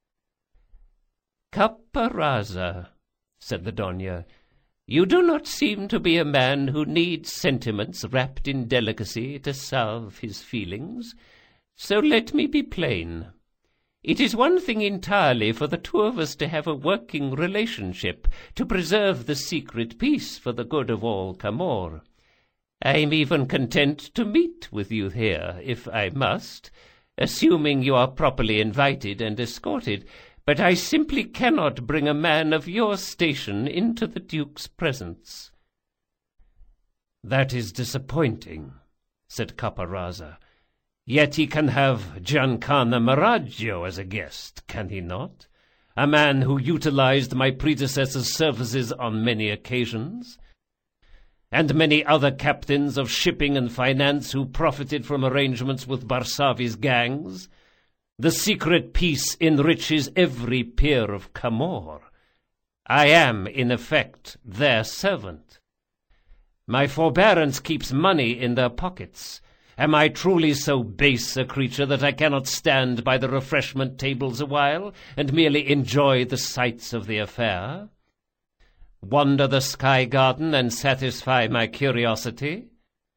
Caparraza, said the Dona, you do not seem to be a man who needs sentiments wrapped in delicacy to salve his feelings. So let me be plain. It is one thing entirely for the two of us to have a working relationship, to preserve the secret peace for the good of all Camor. I am even content to meet with you here, if I must, assuming you are properly invited and escorted, but I simply cannot bring a man of your station into the Duke's presence. That is disappointing, said Caparraza. Yet he can have Giancana Maraggio as a guest, can he not? A man who utilized my predecessor's services on many occasions, and many other captains of shipping and finance who profited from arrangements with Barsavi's gangs. The secret peace enriches every peer of Camor. I am, in effect, their servant. My forbearance keeps money in their pockets. Am I truly so base a creature that I cannot stand by the refreshment tables a while, and merely enjoy the sights of the affair? Wander the sky garden and satisfy my curiosity?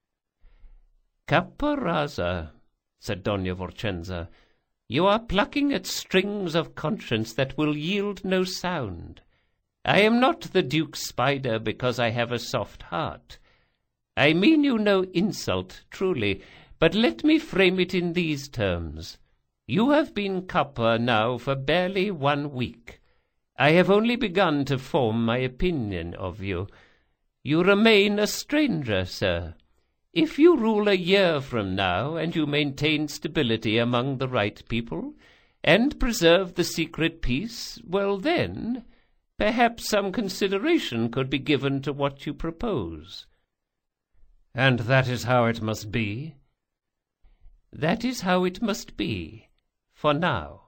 Caparraza, said Dona Vorchenza, you are plucking at strings of conscience that will yield no sound. I am not the Duke's spider because I have a soft heart. I mean you no insult, truly, but let me frame it in these terms. You have been Capa now for barely 1 week. I have only begun to form my opinion of you. You remain a stranger, sir. If you rule a year from now, and you maintain stability among the right people, and preserve the secret peace, well then, perhaps some consideration could be given to what you propose. And that is how it must be? That is how it must be, for now.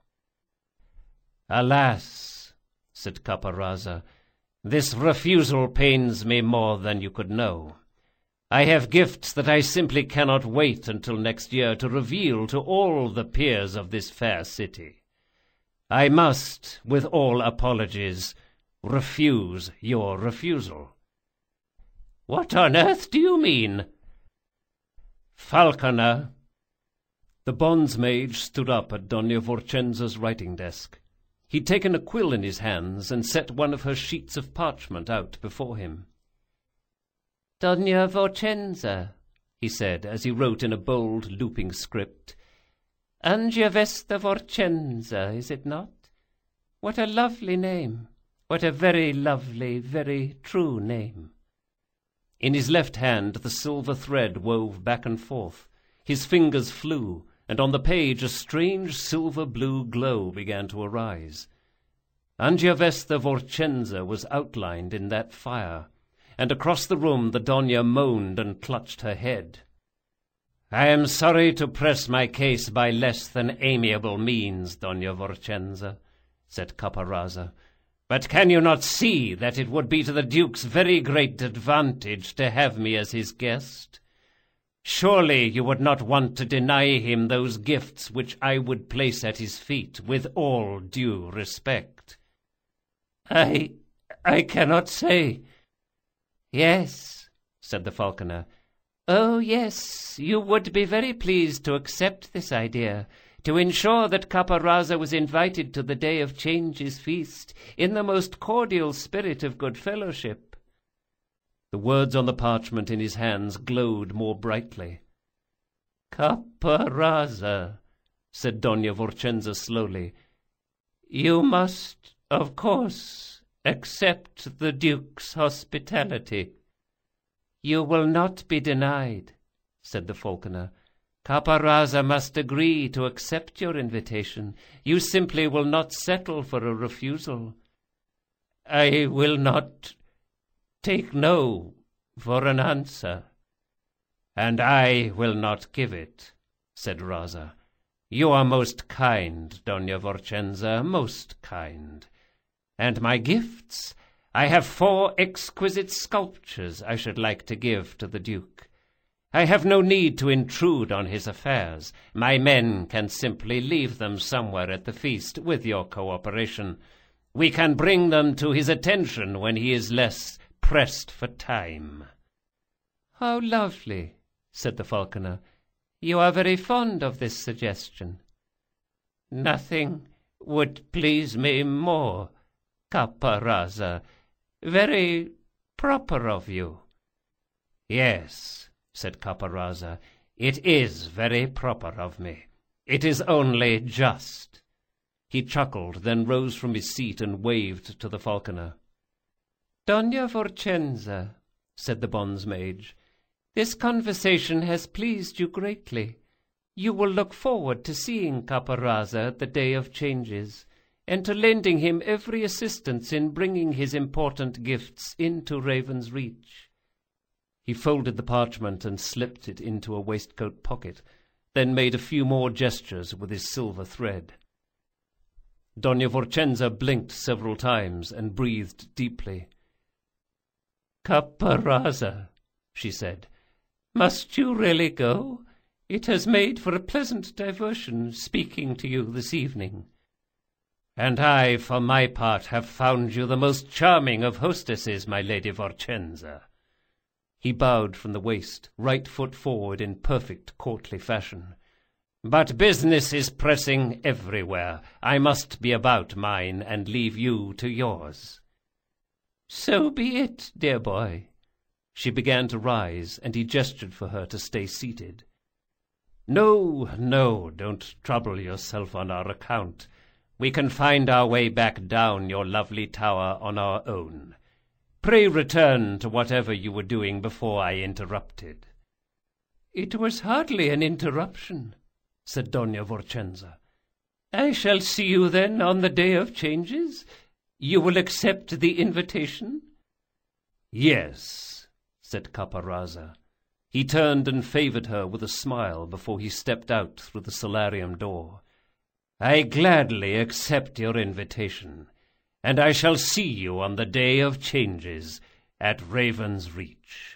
Alas, said Caparraza, this refusal pains me more than you could know. I have gifts that I simply cannot wait until next year to reveal to all the peers of this fair city. I must, with all apologies, refuse your refusal. What on earth do you mean? Falconer. The bondsmage stood up at Dona Vorchenza's writing desk. He'd taken a quill in his hands and set one of her sheets of parchment out before him. Dona Vorchenza, he said, as he wrote in a bold, looping script. Angiavesta Vorchenza, is it not? What a lovely name. What a very lovely, very true name. In his left hand the silver thread wove back and forth. His fingers flew, and on the page a strange silver-blue glow began to arise. Angiavesta Vorchenza was outlined in that fire, and across the room the Dona moaned and clutched her head. I am sorry to press my case by less than amiable means, Dona Vorchenza, said Caparraza, But can you not see that it would be to the Duke's very great advantage to have me as his guest? Surely you would not want to deny him those gifts which I would place at his feet with all due respect." I cannot say." "Yes," said the falconer. "Oh, yes, you would be very pleased to accept this idea, to ensure that Caparraza was invited to the Day of Change's feast in the most cordial spirit of good fellowship." The words on the parchment in his hands glowed more brightly. "Caparraza," said Dona Vorchenza slowly, "you must, of course, accept the Duke's hospitality." "You will not be denied," said the falconer. "Caparraza must agree to accept your invitation. You simply will not settle for a refusal." "I will not take no for an answer." "And I will not give it," said Raza. "You are most kind, Dona Vorchenza, most kind. And my gifts? I have 4 exquisite sculptures I should like to give to the Duke. I have no need to intrude on his affairs. My men can simply leave them somewhere at the feast with your cooperation. We can bring them to his attention when he is less pressed for time." "How lovely," said the falconer. "You are very fond of this suggestion." "Nothing would please me more, Caparraza. Very proper of you." "Yes," said Caparraza, "it is very proper of me. It is only just." He chuckled, then rose from his seat and waved to the falconer. "Dona Vorchenza," said the bondsmage, "this conversation has pleased you greatly. You will look forward to seeing Caparraza at the Day of Changes, and to lending him every assistance in bringing his important gifts into Raven's Reach." He folded the parchment and slipped it into a waistcoat pocket, then made a few more gestures with his silver thread. Dona Vorchenza blinked several times and breathed deeply. "Caparraza," she said, "must you really go? It has made for a pleasant diversion speaking to you this evening." "And I, for my part, have found you the most charming of hostesses, my Lady Vorchenza." He bowed from the waist, right foot forward in perfect courtly fashion. "But business is pressing everywhere. I must be about mine and leave you to yours." "So be it, dear boy." She began to rise, and he gestured for her to stay seated. "No, no, don't trouble yourself on our account. We can find our way back down your lovely tower on our own. Pray return to whatever you were doing before I interrupted." "It was hardly an interruption," said Dona Vorchenza. "I shall see you then on the Day of Changes? You will accept the invitation?" "Yes," said Caparraza. He turned and favored her with a smile before he stepped out through the solarium door. "I gladly accept your invitation, and I shall see you on the Day of Changes at Raven's Reach."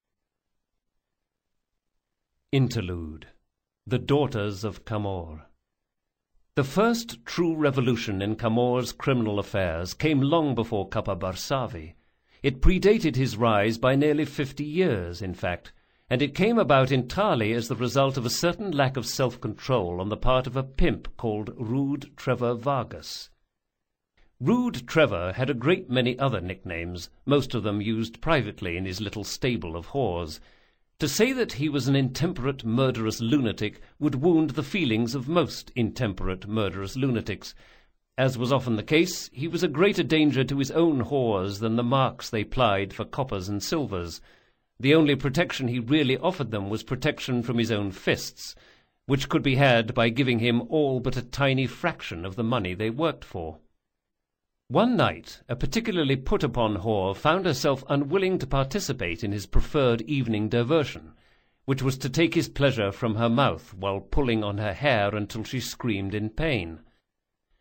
Interlude. The Daughters of Camor. The first true revolution in Camor's criminal affairs came long before Capabarsavi. It predated his rise by nearly 50 years, in fact, and it came about entirely as the result of a certain lack of self-control on the part of a pimp called Rude Trevor Vargas. Rude Trevor had a great many other nicknames, most of them used privately in his little stable of whores. To say that he was an intemperate, murderous lunatic would wound the feelings of most intemperate, murderous lunatics. As was often the case, he was a greater danger to his own whores than the marks they plied for coppers and silvers. The only protection he really offered them was protection from his own fists, which could be had by giving him all but a tiny fraction of the money they worked for. One night, a particularly put-upon whore found herself unwilling to participate in his preferred evening diversion, which was to take his pleasure from her mouth while pulling on her hair until she screamed in pain.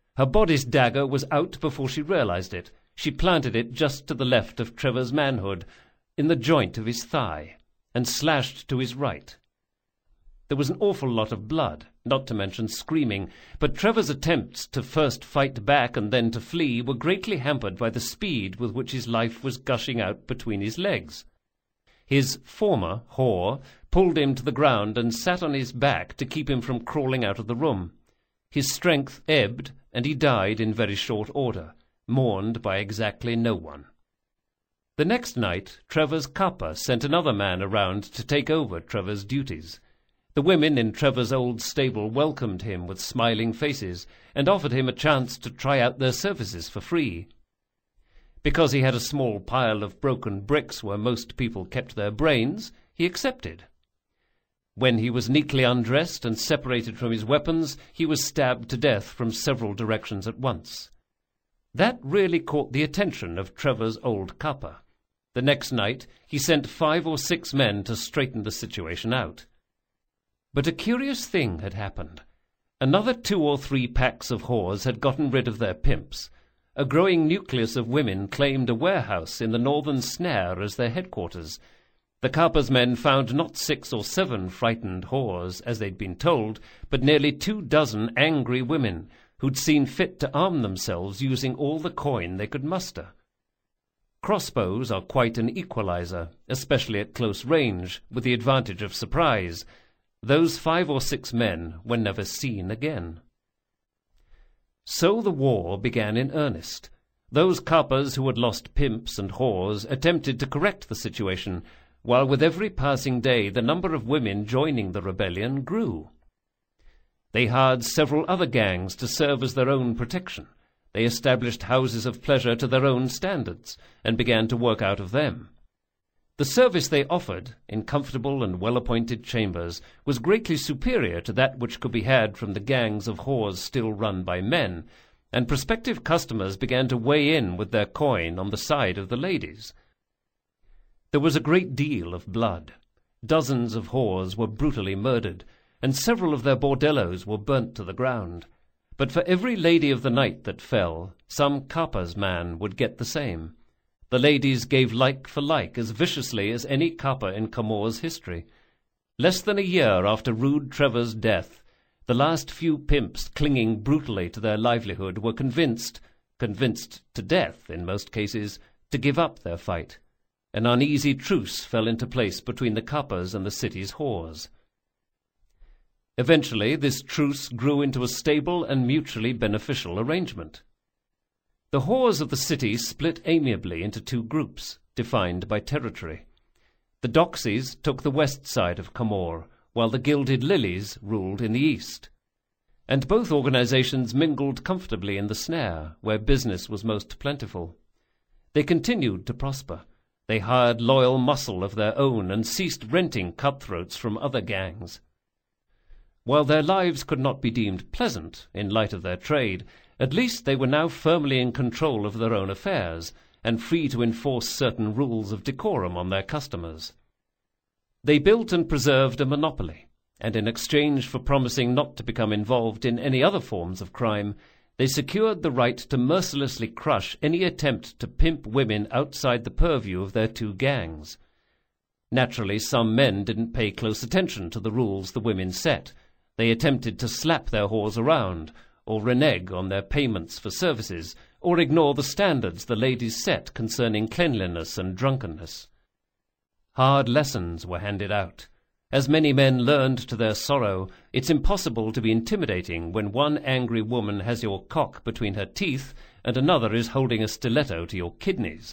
Her bodice dagger was out before she realized it. She planted it just to the left of Trevor's manhood, in the joint of his thigh, and slashed to his right. There was an awful lot of blood, not to mention screaming, but Trevor's attempts to first fight back and then to flee were greatly hampered by the speed with which his life was gushing out between his legs. His former whore pulled him to the ground and sat on his back to keep him from crawling out of the room. His strength ebbed, and he died in very short order, mourned by exactly no one. The next night, Trevor's kappa sent another man around to take over Trevor's duties. The women in Trevor's old stable welcomed him with smiling faces and offered him a chance to try out their services for free. Because he had a small pile of broken bricks where most people kept their brains, he accepted. When he was neatly undressed and separated from his weapons, he was stabbed to death from several directions at once. That really caught the attention of Trevor's old kappa. The next night, he sent 5 or 6 men to straighten the situation out. But a curious thing had happened. Another 2 or 3 packs of whores had gotten rid of their pimps. A growing nucleus of women claimed a warehouse in the northern snare as their headquarters. The kappa's men found not 6 or 7 frightened whores, as they'd been told, but nearly 24 angry women who'd seen fit to arm themselves using all the coin they could muster. Crossbows are quite an equalizer, especially at close range, with the advantage of surprise. Those 5 or 6 men were never seen again. So the war began in earnest. Those kappas who had lost pimps and whores attempted to correct the situation, while with every passing day the number of women joining the rebellion grew. They hired several other gangs to serve as their own protection. They established houses of pleasure to their own standards, and began to work out of them. The service they offered, in comfortable and well-appointed chambers, was greatly superior to that which could be had from the gangs of whores still run by men, and prospective customers began to weigh in with their coin on the side of the ladies. There was a great deal of blood. Dozens of whores were brutally murdered, and several of their bordellos were burnt to the ground. But for every lady of the night that fell, some kappa's man would get the same. The ladies gave like for like as viciously as any kappa in Comor's history. Less than a year after Rude Trevor's death, the last few pimps clinging brutally to their livelihood were convinced to death in most cases, to give up their fight. An uneasy truce fell into place between the kappas and the city's whores. Eventually, this truce grew into a stable and mutually beneficial arrangement. The whores of the city split amiably into 2 groups, defined by territory. The doxies took the west side of Comor, while the gilded lilies ruled in the east. And both organizations mingled comfortably in the snare, where business was most plentiful. They continued to prosper. They hired loyal muscle of their own and ceased renting cutthroats from other gangs. While their lives could not be deemed pleasant in light of their trade, at least they were now firmly in control of their own affairs and free to enforce certain rules of decorum on their customers. They built and preserved a monopoly, and in exchange for promising not to become involved in any other forms of crime, they secured the right to mercilessly crush any attempt to pimp women outside the purview of their 2 gangs. Naturally, some men didn't pay close attention to the rules the women set. They attempted to slap their whores around, or renege on their payments for services, or ignore the standards the ladies set concerning cleanliness and drunkenness. Hard lessons were handed out. As many men learned to their sorrow, it's impossible to be intimidating when one angry woman has your cock between her teeth and another is holding a stiletto to your kidneys.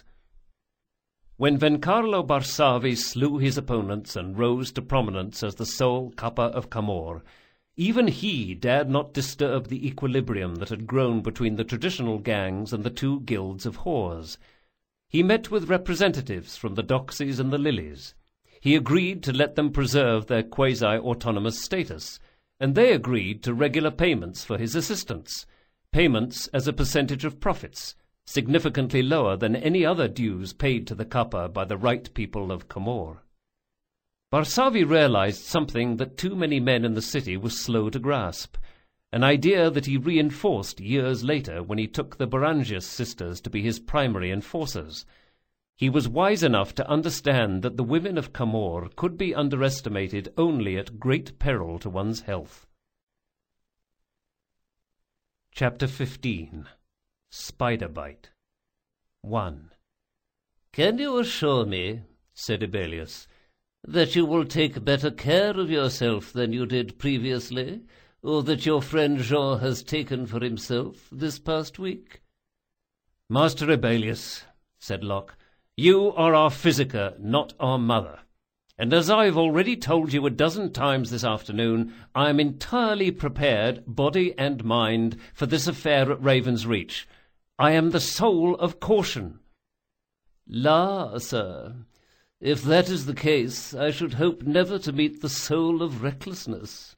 When Vencarlo Barsavi slew his opponents and rose to prominence as the sole kappa of Comor, even he dared not disturb the equilibrium that had grown between the traditional gangs and the 2 guilds of whores. He met with representatives from the doxies and the lilies. He agreed to let them preserve their quasi-autonomous status, and they agreed to regular payments for his assistance, payments as a percentage of profits, significantly lower than any other dues paid to the kappa by the right people of Comor. Barsavi realized something that too many men in the city were slow to grasp. an idea that he reinforced years later when he took the Berangius sisters to be his primary enforcers. He was wise enough to understand that the women of Camor could be underestimated only at great peril to one's health. Chapter 15. Spider Bite. 1. "Can you assure me," said Ebelius, "that you will take better care of yourself than you did previously, or that your friend Jean has taken for himself this past week?" "Master Ebelius," said Locke, "you are our physiker, not our mother. And as I have already told you a dozen times this afternoon, I am entirely prepared, body and mind, for this affair at Raven's Reach. I am the soul of caution." "La, sir, if that is the case, I should hope never to meet the soul of recklessness."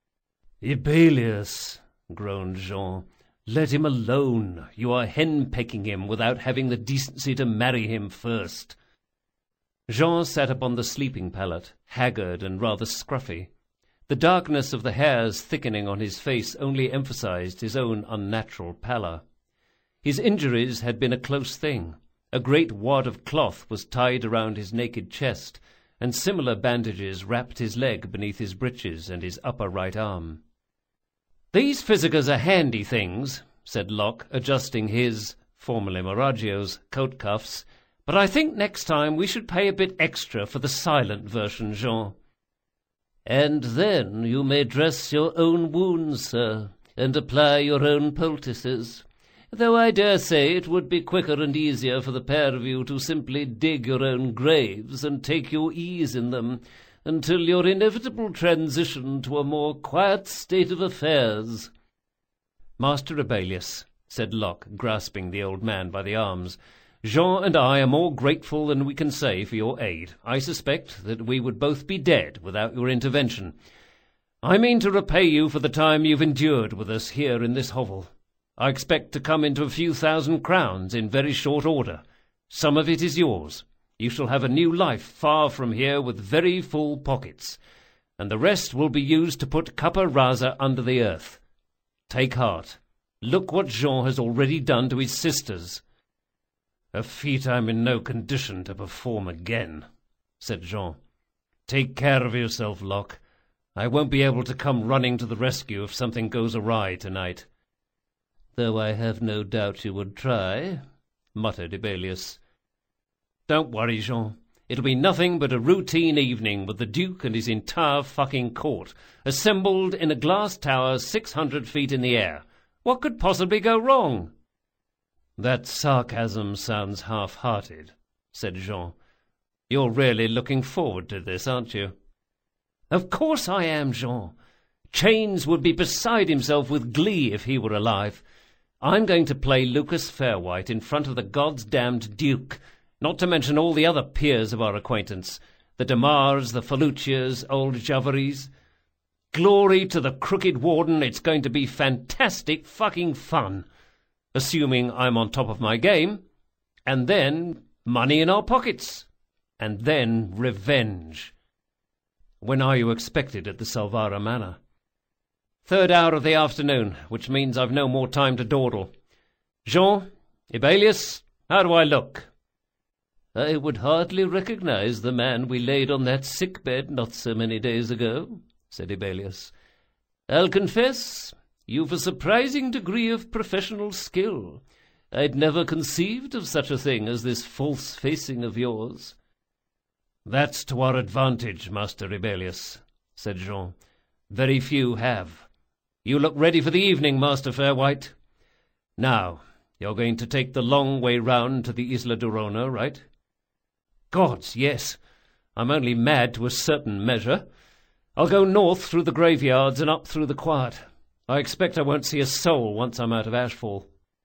"Ebelius," groaned Jean, "let him alone. You are henpecking him without having the decency to marry him first." Jean sat upon the sleeping pallet, haggard and rather scruffy. The darkness of the hairs thickening on his face only emphasized his own unnatural pallor. His injuries had been a close thing. A great wad of cloth was tied around his naked chest, and similar bandages wrapped his leg beneath his breeches and his upper right arm. "These physicers are handy things," said Locke, adjusting his, formerly Maraggio's, coat cuffs, "but I think next time we should pay a bit extra for the silent version, Jean." "And then you may dress your own wounds, sir, and apply your own poultices. Though I dare say it would be quicker and easier for the pair of you to simply dig your own graves and take your ease in them until your inevitable transition to a more quiet state of affairs." "Master Ebelius," said Locke, grasping the old man by the arms, "Jean and I are more grateful than we can say for your aid. I suspect that we would both be dead without your intervention. I mean to repay you for the time you've endured with us here in this hovel. I expect to come into a few thousand crowns in very short order. Some of it is yours. You shall have a new life far from here with very full pockets, and the rest will be used to put Kappa Rasa under the earth. Take heart. Look what Jean has already done to his sisters." "A feat I'm in no condition to perform again," said Jean. "Take care of yourself, Locke. I won't be able to come running to the rescue if something goes awry tonight." "Though I have no doubt you would try," muttered Ebelius. "Don't worry, Jean. It'll be nothing but a routine evening with the Duke and his entire fucking court, assembled in a glass tower 600 feet in the air. What could possibly go wrong?" "That sarcasm sounds half-hearted," said Jean. "You're really looking forward to this, aren't you?" "Of course I am, Jean. Chains would be beside himself with glee if he were alive. I'm going to play Lucas Fairwhite in front of the God's-damned Duke, not to mention all the other peers of our acquaintance, the Demars, the Feluccias, old Javaris. Glory to the crooked warden, it's going to be fantastic fucking fun. Assuming I'm on top of my game. And then money in our pockets. And then revenge." "When are you expected at the Salvara Manor?" "Third hour of the afternoon, which means I've no more time to dawdle. Jean, Ebelius, how do I look?" "I would hardly recognize the man we laid on that sick-bed not so many days ago," said Ebelius. "I'll confess, you've a surprising degree of professional skill. I'd never conceived of such a thing as this false-facing of yours." "That's to our advantage, Master Ebelius," said Jean. "Very few have. You look ready for the evening, Master Fairwhite. Now, you're going to take the long way round to the Isla Dorona, right?" "Gods, yes. I'm only mad to a certain measure. I'll go north through the graveyards and up through the quiet. I expect I won't see a soul once I'm out of Ashfall."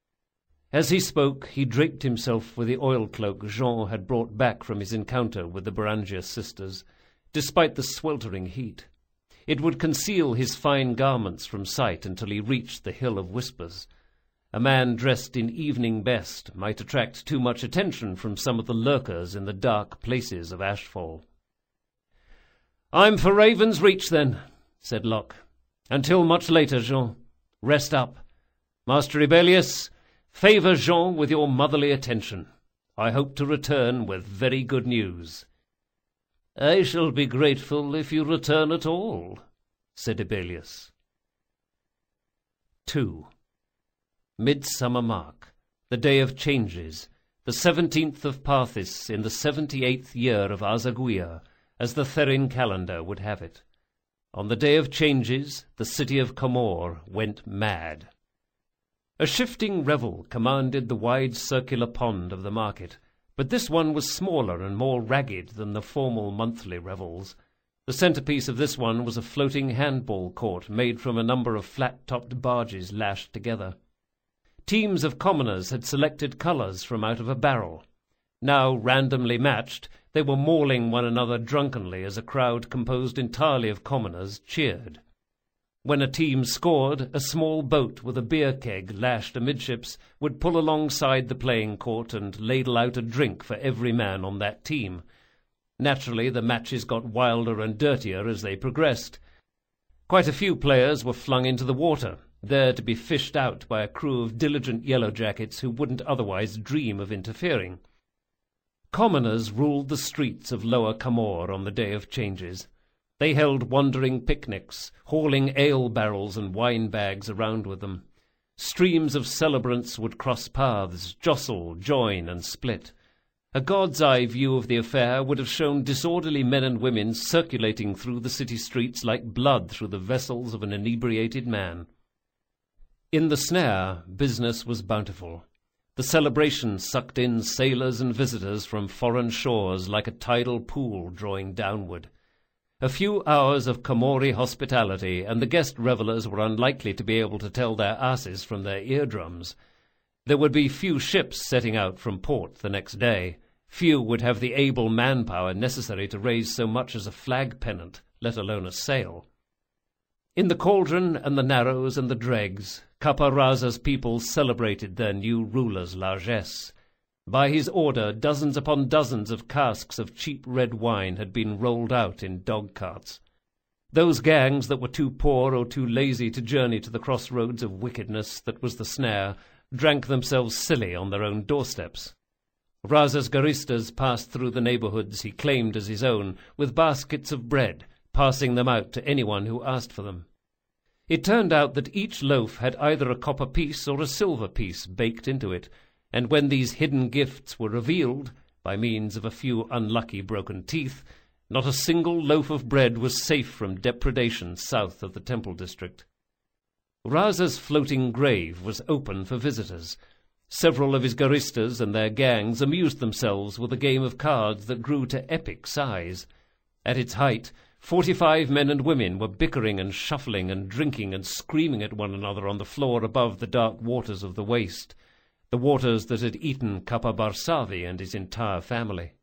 As he spoke, he draped himself with the oil-cloak Jean had brought back from his encounter with the Berangius sisters, despite the sweltering heat. It would conceal his fine garments from sight until he reached the Hill of Whispers. A man dressed in evening best might attract too much attention from some of the lurkers in the dark places of Ashfall. "I'm for Raven's Reach, then," said Locke. "Until much later, Jean. Rest up. Master Ebelius, favour Jean with your motherly attention. I hope to return with very good news." "I shall be grateful if you return at all," said Ebelius. 2. Midsummer Mark, the day of changes, the 17th of Parthis in the 78th year of Azaguia, as the Therin calendar would have it. On the day of changes, the city of Comor went mad. A shifting revel commanded the wide circular pond of the market, but this one was smaller and more ragged than the formal monthly revels. The centrepiece of this one was a floating handball court made from a number of flat-topped barges lashed together. Teams of commoners had selected colours from out of a barrel. Now randomly matched, they were mauling one another drunkenly as a crowd composed entirely of commoners cheered. When a team scored, a small boat with a beer keg lashed amidships would pull alongside the playing court and ladle out a drink for every man on that team. Naturally, the matches got wilder and dirtier as they progressed. Quite a few players were flung into the water, there to be fished out by a crew of diligent yellowjackets who wouldn't otherwise dream of interfering. Commoners ruled the streets of Lower Comor on the day of changes. They held wandering picnics, hauling ale barrels and wine bags around with them. Streams of celebrants would cross paths, jostle, join, and split. A god's-eye view of the affair would have shown disorderly men and women circulating through the city streets like blood through the vessels of an inebriated man. In the snare, business was bountiful. The celebration sucked in sailors and visitors from foreign shores like a tidal pool drawing downward. A few hours of Comori hospitality, and the guest revellers were unlikely to be able to tell their asses from their eardrums. There would be few ships setting out from port the next day. Few would have the able manpower necessary to raise so much as a flag pennant, let alone a sail. In the cauldron and the narrows and the dregs, Kaparaza's people celebrated their new ruler's largesse. By his order, dozens upon dozens of casks of cheap red wine had been rolled out in dog-carts. Those gangs that were too poor or too lazy to journey to the crossroads of wickedness that was the snare drank themselves silly on their own doorsteps. Raza's garistas passed through the neighborhoods he claimed as his own with baskets of bread, passing them out to anyone who asked for them. It turned out that each loaf had either a copper piece or a silver piece baked into it, and when these hidden gifts were revealed, by means of a few unlucky broken teeth, not a single loaf of bread was safe from depredation south of the temple district. Raza's floating grave was open for visitors. Several of his garistas and their gangs amused themselves with a game of cards that grew to epic size. At its height, 45 men and women were bickering and shuffling and drinking and screaming at one another on the floor above the dark waters of the waste, the waters that had eaten Kappa Barsavi and his entire family.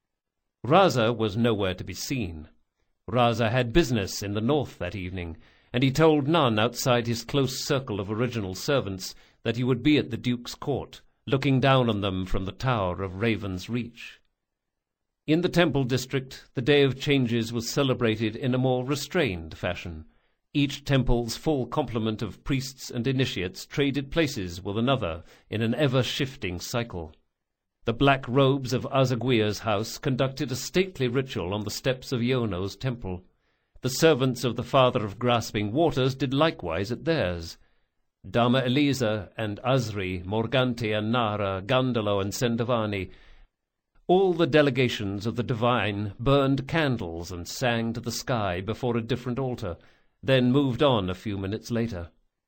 Raza was nowhere to be seen. Raza had business in the north that evening, and he told none outside his close circle of original servants that he would be at the Duke's court, looking down on them from the tower of Raven's Reach. In the temple district, the Day of Changes was celebrated in a more restrained fashion. Each temple's full complement of priests and initiates traded places with another in an ever-shifting cycle. The black robes of Azaguia's house conducted a stately ritual on the steps of Iono's temple. The servants of the Father of Grasping Waters did likewise at theirs. Dama Elisa and Asri, Morganti and Nara, Gandalo and Sendavani, all the delegations of the divine burned candles and sang to the sky before a different altar, then moved on a few minutes later.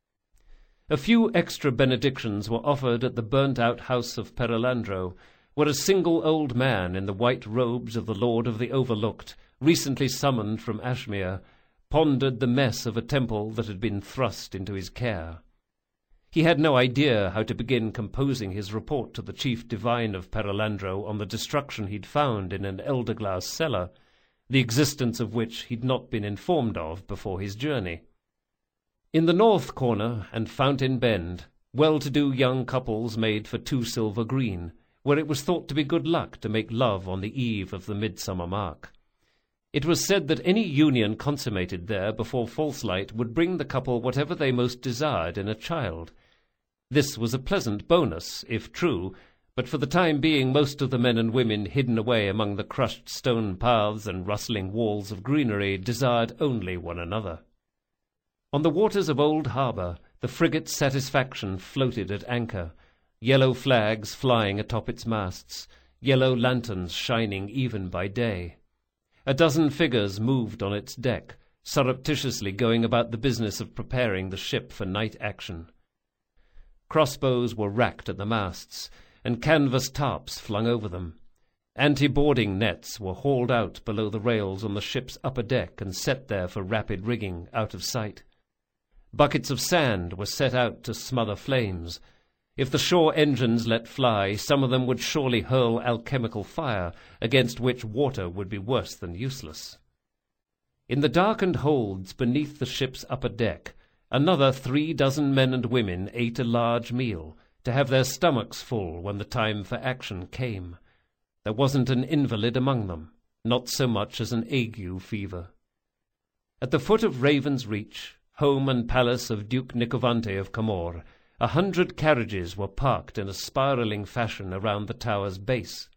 A few extra benedictions were offered at the burnt-out house of Perilandro, where a single old man in the white robes of the Lord of the Overlooked, recently summoned from Ashmere, pondered the mess of a temple that had been thrust into his care. He had no idea how to begin composing his report to the chief divine of Perilandro on the destruction he'd found in an elder-glass cellar, the existence of which he'd not been informed of before his journey. In the north corner and Fountain Bend, well-to-do young couples made for 2 silver green, where it was thought to be good luck to make love on the eve of the midsummer mark. It was said that any union consummated there before false light would bring the couple whatever they most desired in a child. This was a pleasant bonus, if true, but for the time being most of the men and women hidden away among the crushed stone paths and rustling walls of greenery desired only one another. On the waters of Old Harbour, the frigate Satisfaction floated at anchor, yellow flags flying atop its masts, yellow lanterns shining even by day. A dozen figures moved on its deck, surreptitiously going about the business of preparing the ship for night action. Crossbows were racked at the masts, and canvas tarps flung over them. Anti-boarding nets were hauled out below the rails on the ship's upper deck and set there for rapid rigging out of sight. Buckets of sand were set out to smother flames. If the shore engines let fly, some of them would surely hurl alchemical fire, against which water would be worse than useless. In the darkened holds beneath the ship's upper deck, another 36 men and women ate a large meal, to have their stomachs full when the time for action came. There wasn't an invalid among them, not so much as an ague fever. At the foot of Raven's Reach, home and palace of Duke Nicovante of Camor, 100 carriages were parked in a spiralling fashion around the tower's base.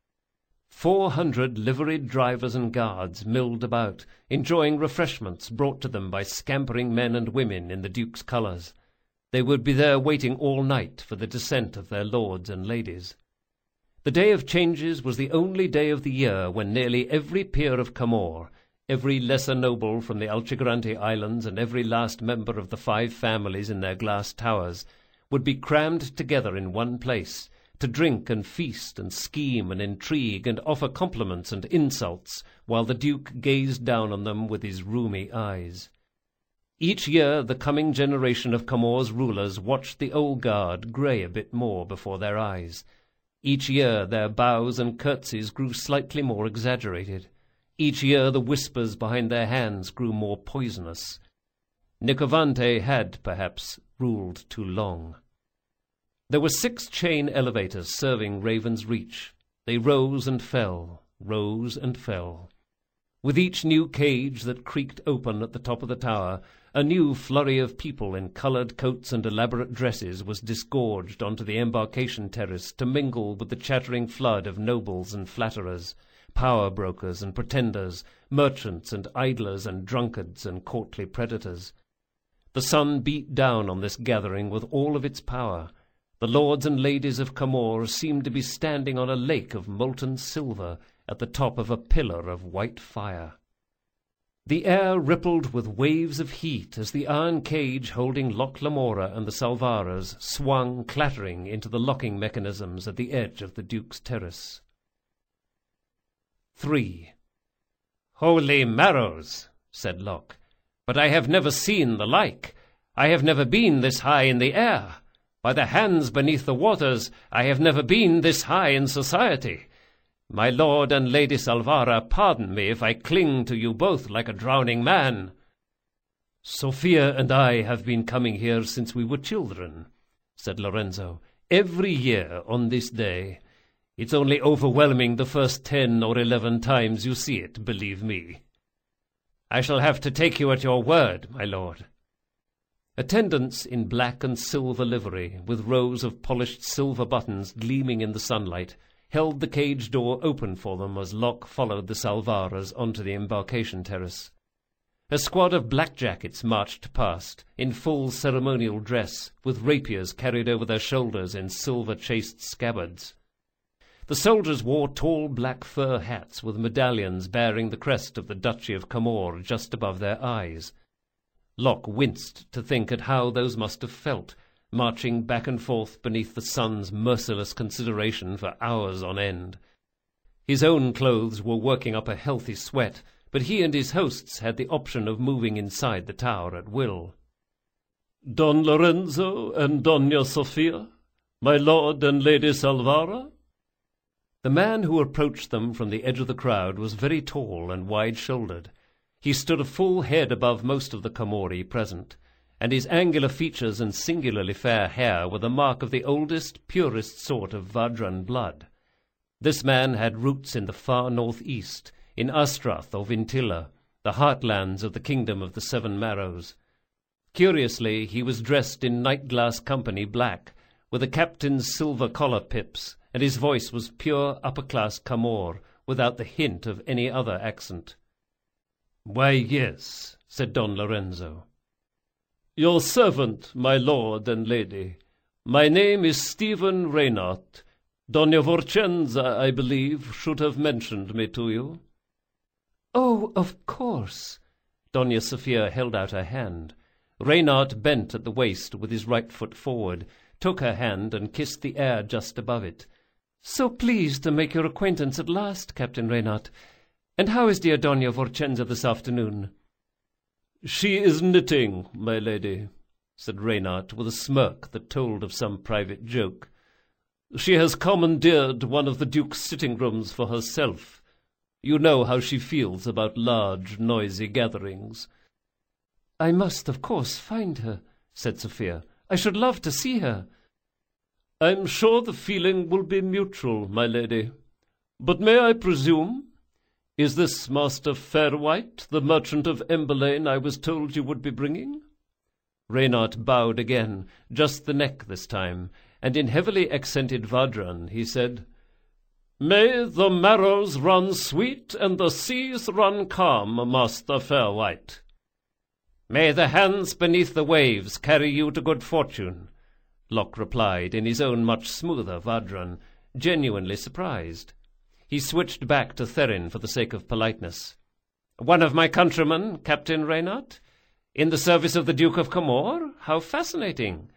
400 liveried drivers and guards milled about, enjoying refreshments brought to them by scampering men and women in the Duke's colours. They would be there waiting all night for the descent of their lords and ladies. The Day of Changes was the only day of the year when nearly every peer of Camor, every lesser noble from the Alcigrante Islands, and every last member of the 5 families in their glass towers would be crammed together in one place, to drink and feast and scheme and intrigue and offer compliments and insults, while the Duke gazed down on them with his rheumy eyes. Each year the coming generation of Camor's rulers watched the old guard grey a bit more before their eyes. Each year their bows and curtsies grew slightly more exaggerated. Each year the whispers behind their hands grew more poisonous. Nicovante had, perhaps, ruled too long. There were 6 chain elevators serving Raven's Reach. They rose and fell, rose and fell. With each new cage that creaked open at the top of the tower, a new flurry of people in coloured coats and elaborate dresses was disgorged onto the embarkation terrace to mingle with the chattering flood of nobles and flatterers, power brokers and pretenders, merchants and idlers and drunkards and courtly predators. The sun beat down on this gathering with all of its power. The lords and ladies of Camor seemed to be standing on a lake of molten silver at the top of a pillar of white fire. The air rippled with waves of heat as the iron cage holding Loch Lamora and the Salvaras swung clattering into the locking mechanisms at the edge of the Duke's terrace. 3. "Holy marrows," said Locke, "but I have never seen the like. I have never been this high in the air. By the hands beneath the waters, I have never been this high in society. My lord and Lady Salvara, pardon me if I cling to you both like a drowning man." "Sophia and I have been coming here since we were children," said Lorenzo. "Every year on this day. It's only overwhelming the first 10 or 11 times you see it, believe me." "I shall have to take you at your word, my lord." Attendants in black and silver livery, with rows of polished silver buttons gleaming in the sunlight, held the cage door open for them as Locke followed the Salvaras onto the embarkation terrace. A squad of blackjackets marched past, in full ceremonial dress, with rapiers carried over their shoulders in silver-chased scabbards. The soldiers wore tall black fur hats with medallions bearing the crest of the Duchy of Camor just above their eyes. Locke winced to think at how those must have felt, marching back and forth beneath the sun's merciless consideration for hours on end. His own clothes were working up a healthy sweat, but he and his hosts had the option of moving inside the tower at will. "Don Lorenzo and Dona Sofia, my lord and Lady Salvara?" The man who approached them from the edge of the crowd was very tall and wide-shouldered. He stood a full head above most of the Camorri present, and his angular features and singularly fair hair were the mark of the oldest, purest sort of Vadran blood. This man had roots in the far north-east, in Astrath or Vintilla, the heartlands of the kingdom of the Seven Marrows. Curiously, he was dressed in night-glass company black, with a captain's silver collar pips, and his voice was pure upper-class Camor, without the hint of any other accent. "Why, yes," said Don Lorenzo. "Your servant, my lord and lady. My name is Stephen Reynard. Dona Vorcenza, I believe, should have mentioned me to you." "Oh, of course." Dona Sophia held out her hand. Reynard bent at the waist with his right foot forward, took her hand and kissed the air just above it. "So pleased to make your acquaintance at last, Captain Reynard. And how is dear Dona Vorcenza this afternoon?" "She is knitting, my lady," said Reynard, with a smirk that told of some private joke. "She has commandeered one of the Duke's sitting-rooms for herself. You know how she feels about large, noisy gatherings." "I must, of course, find her," said Sophia. "I should love to see her." "I'm sure the feeling will be mutual, my lady. But may I presume? Is this Master Fairwhite, the merchant of Emberlane I was told you would be bringing?" Reynard bowed again, just the neck this time, and in heavily accented Vadran he said, "May the marrows run sweet and the seas run calm, Master Fairwhite." "May the hands beneath the waves carry you to good fortune," Locke replied in his own much smoother Vadran, genuinely surprised. He switched back to Therin for the sake of politeness. "One of my countrymen, Captain Reynard? In the service of the Duke of Camor? How fascinating!"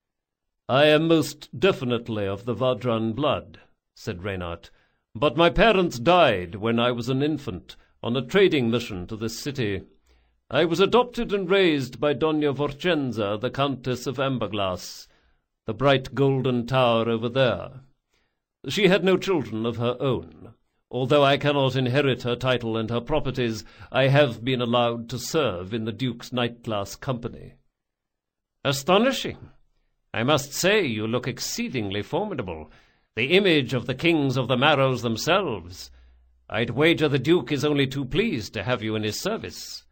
"I am most definitely of the Vadran blood," said Reynard, "but my parents died when I was an infant, on a trading mission to this city. I was adopted and raised by Dona Vorcenza, the Countess of Amberglass, the bright golden tower over there. She had no children of her own. Although I cannot inherit her title and her properties, I have been allowed to serve in the Duke's night-glass company." "Astonishing! I must say you look exceedingly formidable, the image of the kings of the Marrows themselves. I'd wager the Duke is only too pleased to have you in his service."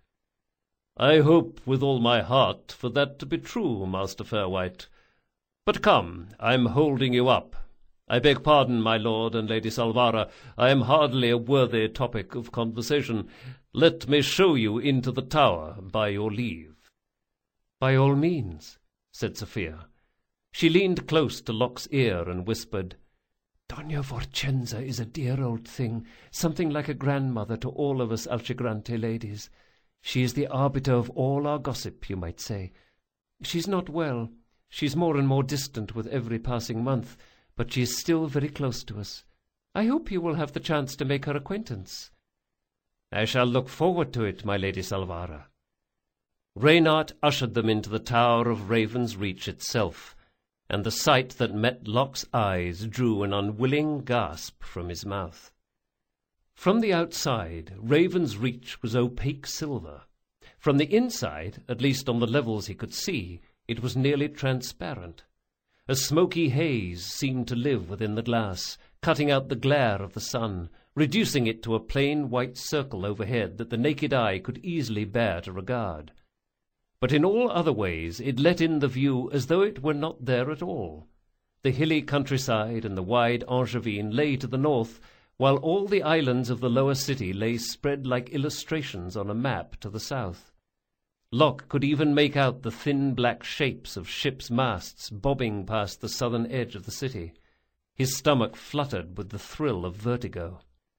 "I hope with all my heart for that to be true, Master Fairwhite. But come, I'm holding you up. I beg pardon, my lord and Lady Salvara, I am hardly a worthy topic of conversation. Let me show you into the tower, by your leave." "By all means," said Sophia. She leaned close to Locke's ear and whispered, "Dona Vorcenza is a dear old thing, something like a grandmother to all of us Alcigrante ladies. She is the arbiter of all our gossip, you might say. She's not well. She's more and more distant with every passing month, but she is still very close to us. I hope you will have the chance to make her acquaintance." "I shall look forward to it, my Lady Salvara." Reynard ushered them into the Tower of Raven's Reach itself, and the sight that met Locke's eyes drew an unwilling gasp from his mouth. From the outside, Raven's Reach was opaque silver. From the inside, at least on the levels he could see, it was nearly transparent. A smoky haze seemed to live within the glass, cutting out the glare of the sun, reducing it to a plain white circle overhead that the naked eye could easily bear to regard. But in all other ways it let in the view as though it were not there at all. The hilly countryside and the wide Angevine lay to the north, while all the islands of the lower city lay spread like illustrations on a map to the south. Locke could even make out the thin black shapes of ships' masts bobbing past the southern edge of the city. His stomach fluttered with the thrill of vertigo.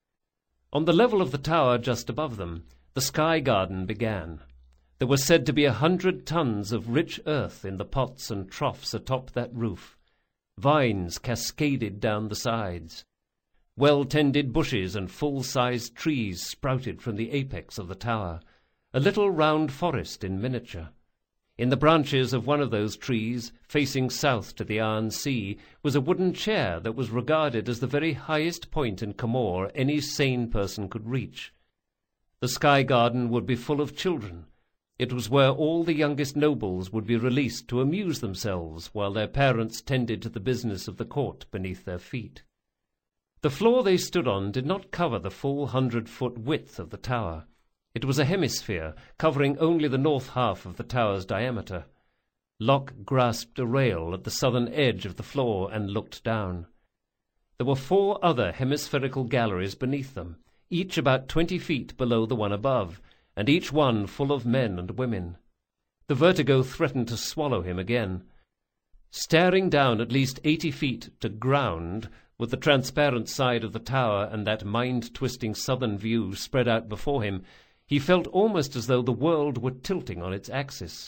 On the level of the tower just above them, the sky garden began. There were said to be 100 tons of rich earth in the pots and troughs atop that roof. Vines cascaded down the sides. Well-tended bushes and full-sized trees sprouted from the apex of the tower, a little round forest in miniature. In the branches of one of those trees, facing south to the Iron Sea, was a wooden chair that was regarded as the very highest point in Camor any sane person could reach. The sky garden would be full of children. It was where all the youngest nobles would be released to amuse themselves while their parents tended to the business of the court beneath their feet. The floor they stood on did not cover the full 100-foot width of the tower. It was a hemisphere, covering only the north half of the tower's diameter. Locke grasped a rail at the southern edge of the floor and looked down. There were 4 other hemispherical galleries beneath them, each about 20 feet below the one above, and each one full of men and women. The vertigo threatened to swallow him again. Staring down at least 80 feet to ground, with the transparent side of the tower and that mind-twisting southern view spread out before him, he felt almost as though the world were tilting on its axis.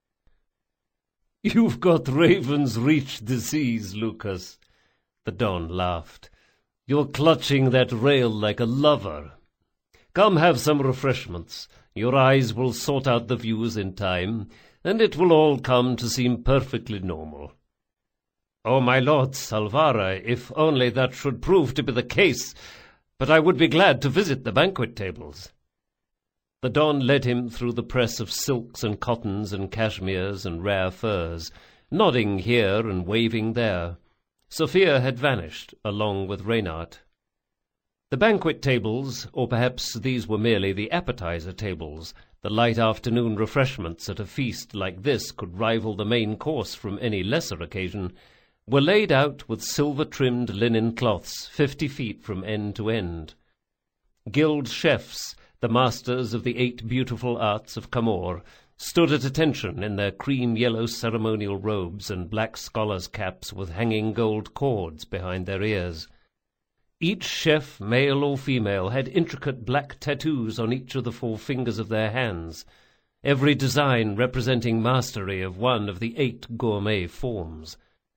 "You've got Raven's Reach disease, Lucas," the Don laughed. "You're clutching that rail like a lover. Come have some refreshments. Your eyes will sort out the views in time, and it will all come to seem perfectly normal." "Oh, my lord Salvara, if only that should prove to be the case! But I would be glad to visit the banquet tables." The Don led him through the press of silks and cottons and cashmeres and rare furs, nodding here and waving there. Sophia had vanished, along with Reynard. The banquet tables, or perhaps these were merely the appetizer tables, the light afternoon refreshments at a feast like this could rival the main course from any lesser occasion, were laid out with silver-trimmed linen cloths 50 feet from end to end. Guild chefs, the masters of the 8 beautiful arts of Camor, stood at attention in their cream-yellow ceremonial robes and black scholars' caps with hanging gold cords behind their ears. Each chef, male or female, had intricate black tattoos on each of the 4 fingers of their hands, every design representing mastery of one of the 8 gourmet forms.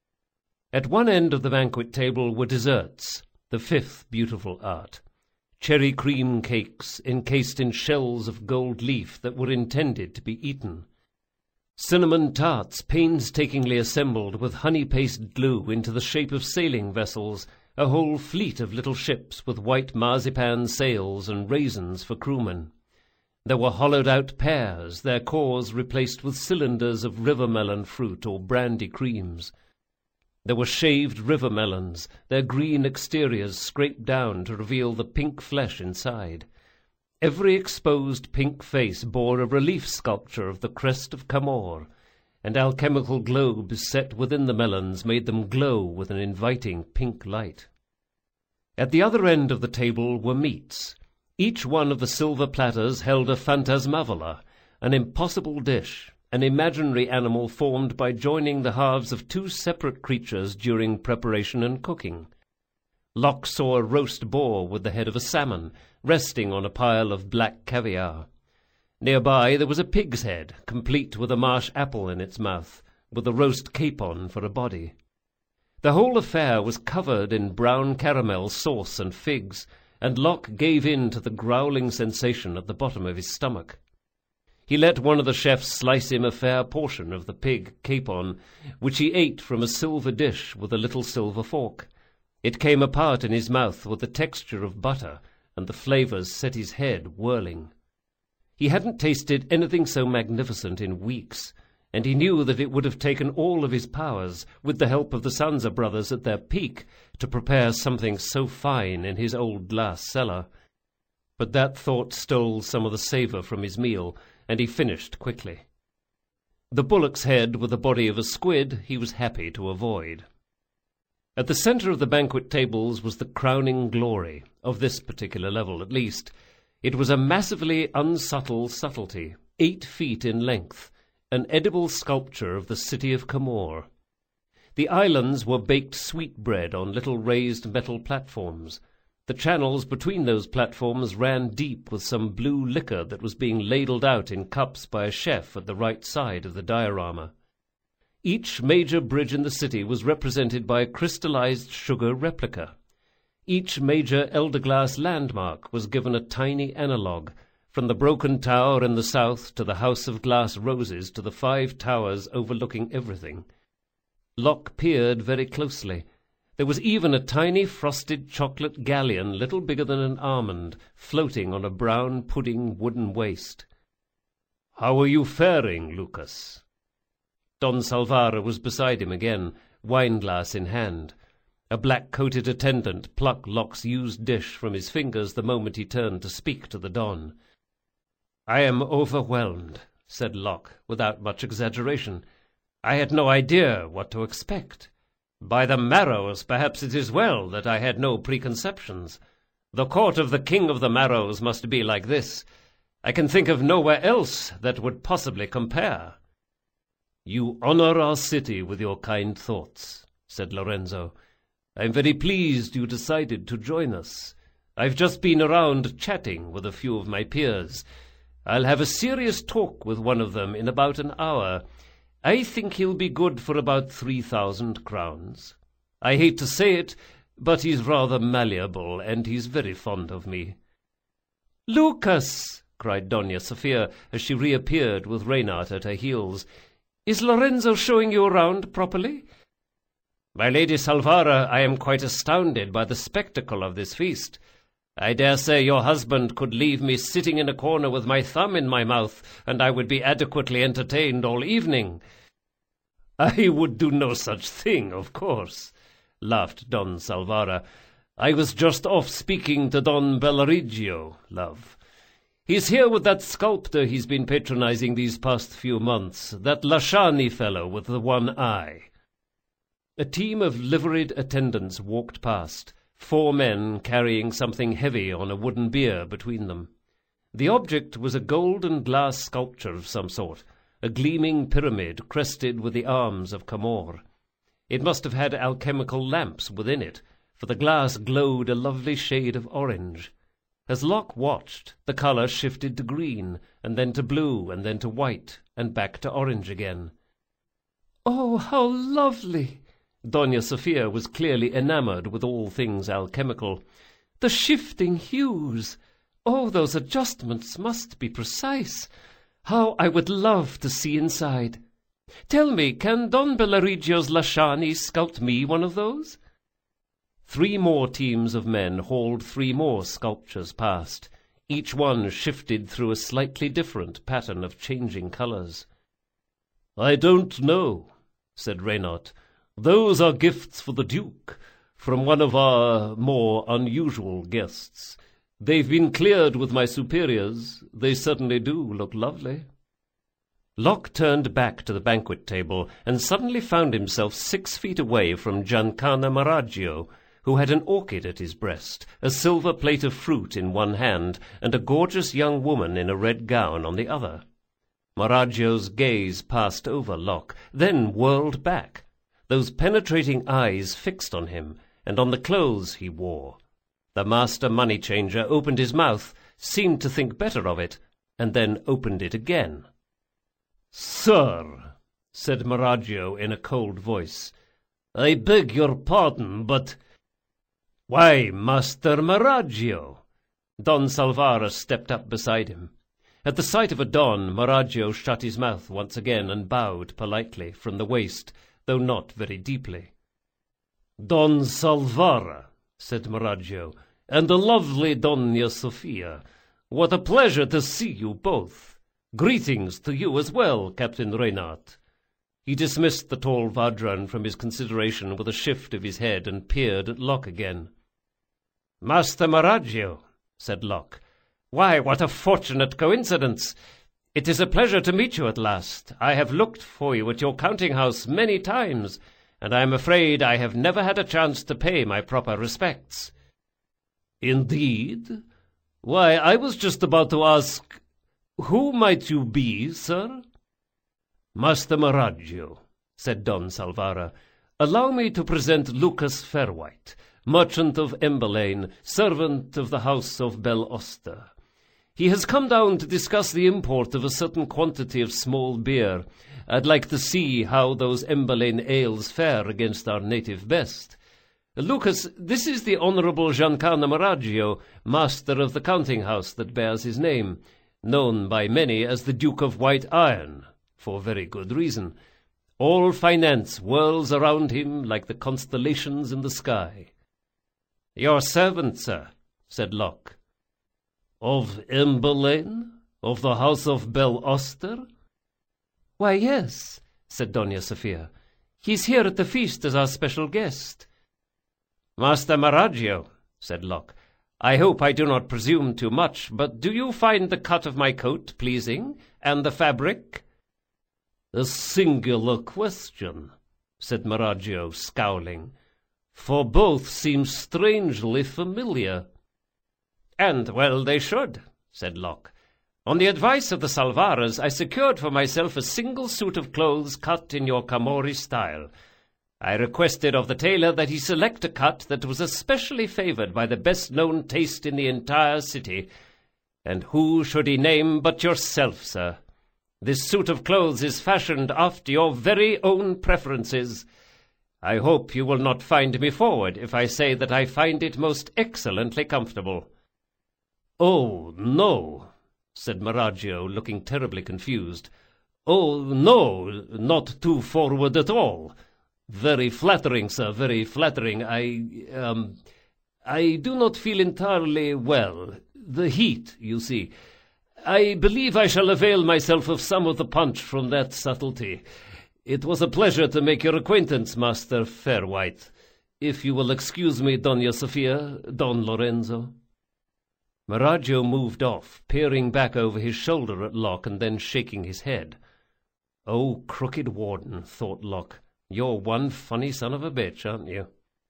At one end of the banquet table were desserts, the 5th beautiful art. Cherry cream cakes encased in shells of gold leaf that were intended to be eaten. Cinnamon tarts painstakingly assembled with honey-paste glue into the shape of sailing vessels, a whole fleet of little ships with white marzipan sails and raisins for crewmen. There were hollowed-out pears, their cores replaced with cylinders of river-melon fruit or brandy creams. There were shaved river melons, their green exteriors scraped down to reveal the pink flesh inside. Every exposed pink face bore a relief sculpture of the crest of Camor, and alchemical globes set within the melons made them glow with an inviting pink light. At the other end of the table were meats. Each one of the silver platters held a phantasmavola, an impossible dish, an imaginary animal formed by joining the halves of 2 separate creatures during preparation and cooking. Locke saw a roast boar with the head of a salmon, resting on a pile of black caviar. Nearby there was a pig's head, complete with a marsh apple in its mouth, with a roast capon for a body. The whole affair was covered in brown caramel sauce and figs, and Locke gave in to the growling sensation at the bottom of his stomach. He let one of the chefs slice him a fair portion of the pig capon, which he ate from a silver dish with a little silver fork. It came apart in his mouth with the texture of butter, and the flavors set his head whirling. He hadn't tasted anything so magnificent in weeks, and he knew that it would have taken all of his powers, with the help of the Sansa brothers at their peak, to prepare something so fine in his old glass cellar. But that thought stole some of the savor from his meal, and he finished quickly. The bullock's head with the body of a squid he was happy to avoid. At the center of the banquet tables was the crowning glory, of this particular level at least. It was a massively unsubtle subtlety, 8 feet in length, an edible sculpture of the city of Camor. The islands were baked sweetbread on little raised metal platforms. The channels between those platforms ran deep with some blue liquor that was being ladled out in cups by a chef at the right side of the diorama. Each major bridge in the city was represented by a crystallized sugar replica. Each major elderglass landmark was given a tiny analogue, from the broken tower in the south to the house of glass roses to the 5 towers overlooking everything. Locke peered very closely. There was even a tiny frosted chocolate galleon little bigger than an almond, floating on a brown pudding wooden waist. "How are you faring, Lucas?" Don Salvara was beside him again, wine-glass in hand. A black-coated attendant plucked Locke's used dish from his fingers the moment he turned to speak to the Don. "I am overwhelmed," said Locke, without much exaggeration. "I had no idea what to expect. By the Marrows, perhaps it is well that I had no preconceptions. The court of the King of the Marrows must be like this. I can think of nowhere else that would possibly compare." "You honor our city with your kind thoughts," said Lorenzo. "I'm very pleased you decided to join us. I've just been around chatting with a few of my peers. I'll have a serious talk with one of them in about an hour. I think he'll be good for about 3,000 crowns. I hate to say it, but he's rather malleable, and he's very fond of me." "Lucas!" cried Doña Sofia as she reappeared with Reynard at her heels. "Is Lorenzo showing you around properly?" "My Lady Salvara, I am quite astounded by the spectacle of this feast. I dare say your husband could leave me sitting in a corner with my thumb in my mouth, and I would be adequately entertained all evening." "I would do no such thing, of course," laughed Don Salvara. "I was just off speaking to Don Bellarigio, love. He's here with that sculptor he's been patronizing these past few months, that Lasciani fellow with the one eye." A team of liveried attendants walked past, 4 men carrying something heavy on a wooden bier between them. The object was a gold and glass sculpture of some sort, a gleaming pyramid crested with the arms of Camor. It must have had alchemical lamps within it, for the glass glowed a lovely shade of orange. As Locke watched, the color shifted to green, and then to blue, and then to white, and back to orange again. "Oh, how lovely!" Doña Sofia was clearly enamored with all things alchemical. "The shifting hues! Oh, those adjustments must be precise! How I would love to see inside! Tell me, can Don Bellarigio's Lasciani sculpt me one of those?" 3 more teams of men hauled 3 more sculptures past. Each one shifted through a slightly different pattern of changing colors. "I don't know," said Reynard. "Those are gifts for the Duke, from one of our more unusual guests. They've been cleared with my superiors. They certainly do look lovely." Locke turned back to the banquet table and suddenly found himself 6 feet away from Giancana Maraggio, who had an orchid at his breast, a silver plate of fruit in one hand, and a gorgeous young woman in a red gown on the other. Maraggio's gaze passed over Locke, then whirled back, those penetrating eyes fixed on him and on the clothes he wore. The master money-changer opened his mouth, seemed to think better of it, and then opened it again. "Sir," said Maraggio in a cold voice, "I beg your pardon, but—" "Why, Master Maraggio!" Don Salvara stepped up beside him. At the sight of a Don, Maraggio shut his mouth once again and bowed politely from the waist, though not very deeply. "Don Salvara," said Maraggio, "and the lovely Doña Sofia. What a pleasure to see you both. Greetings to you as well, Captain Reynard." He dismissed the tall Vadran from his consideration with a shift of his head and peered at Locke again. "Master Maraggio," said Locke, "why, what a fortunate coincidence! It is a pleasure to meet you at last. I have looked for you at your counting-house many times, and I am afraid I have never had a chance to pay my proper respects." "Indeed? Why, I was just about to ask, who might you be, sir?" "Master Maraggio," said Don Salvara, "allow me to present Lucas Fairwhite, merchant of Embelane, servant of the house of Bel Oster. He has come down to discuss the import of a certain quantity of small beer. I'd like to see how those Embelane ales fare against our native best. Lucas, this is the Honorable Giancana Maraggio, master of the counting-house that bears his name, known by many as the Duke of White Iron, for very good reason. All finance whirls around him like the constellations in the sky." "Your servant, sir," said Locke. "Of Embelane? Of the house of Bel Oster?" "Why, yes," said Doña Sofia. "He's here at the feast as our special guest." "Master Maraggio," said Locke, "I hope I do not presume too much, but do you find the cut of my coat pleasing, and the fabric?" "A singular question," said Maraggio, scowling, "for both seem strangely familiar." "And well they should," said Locke. "On the advice of the Salvaras, I secured for myself a single suit of clothes cut in your Camorri style. I requested of the tailor that he select a cut that was especially favored by the best-known taste in the entire city. And who should he name but yourself, sir? This suit of clothes is fashioned after your very own preferences. I hope you will not find me forward if I say that I find it most excellently comfortable." "Oh, no," said Maraggio, looking terribly confused. "Oh, no, not too forward at all. Very flattering, sir, very flattering. I do not feel entirely well. The heat, you see. I believe I shall avail myself of some of the punch from that subtlety. It was a pleasure to make your acquaintance, Master Fairwhite. If you will excuse me, Doña Sofia, Don Lorenzo." Maraggio moved off, peering back over his shoulder at Locke and then shaking his head. "Oh, crooked warden," thought Locke, "you're one funny son of a bitch, aren't you?"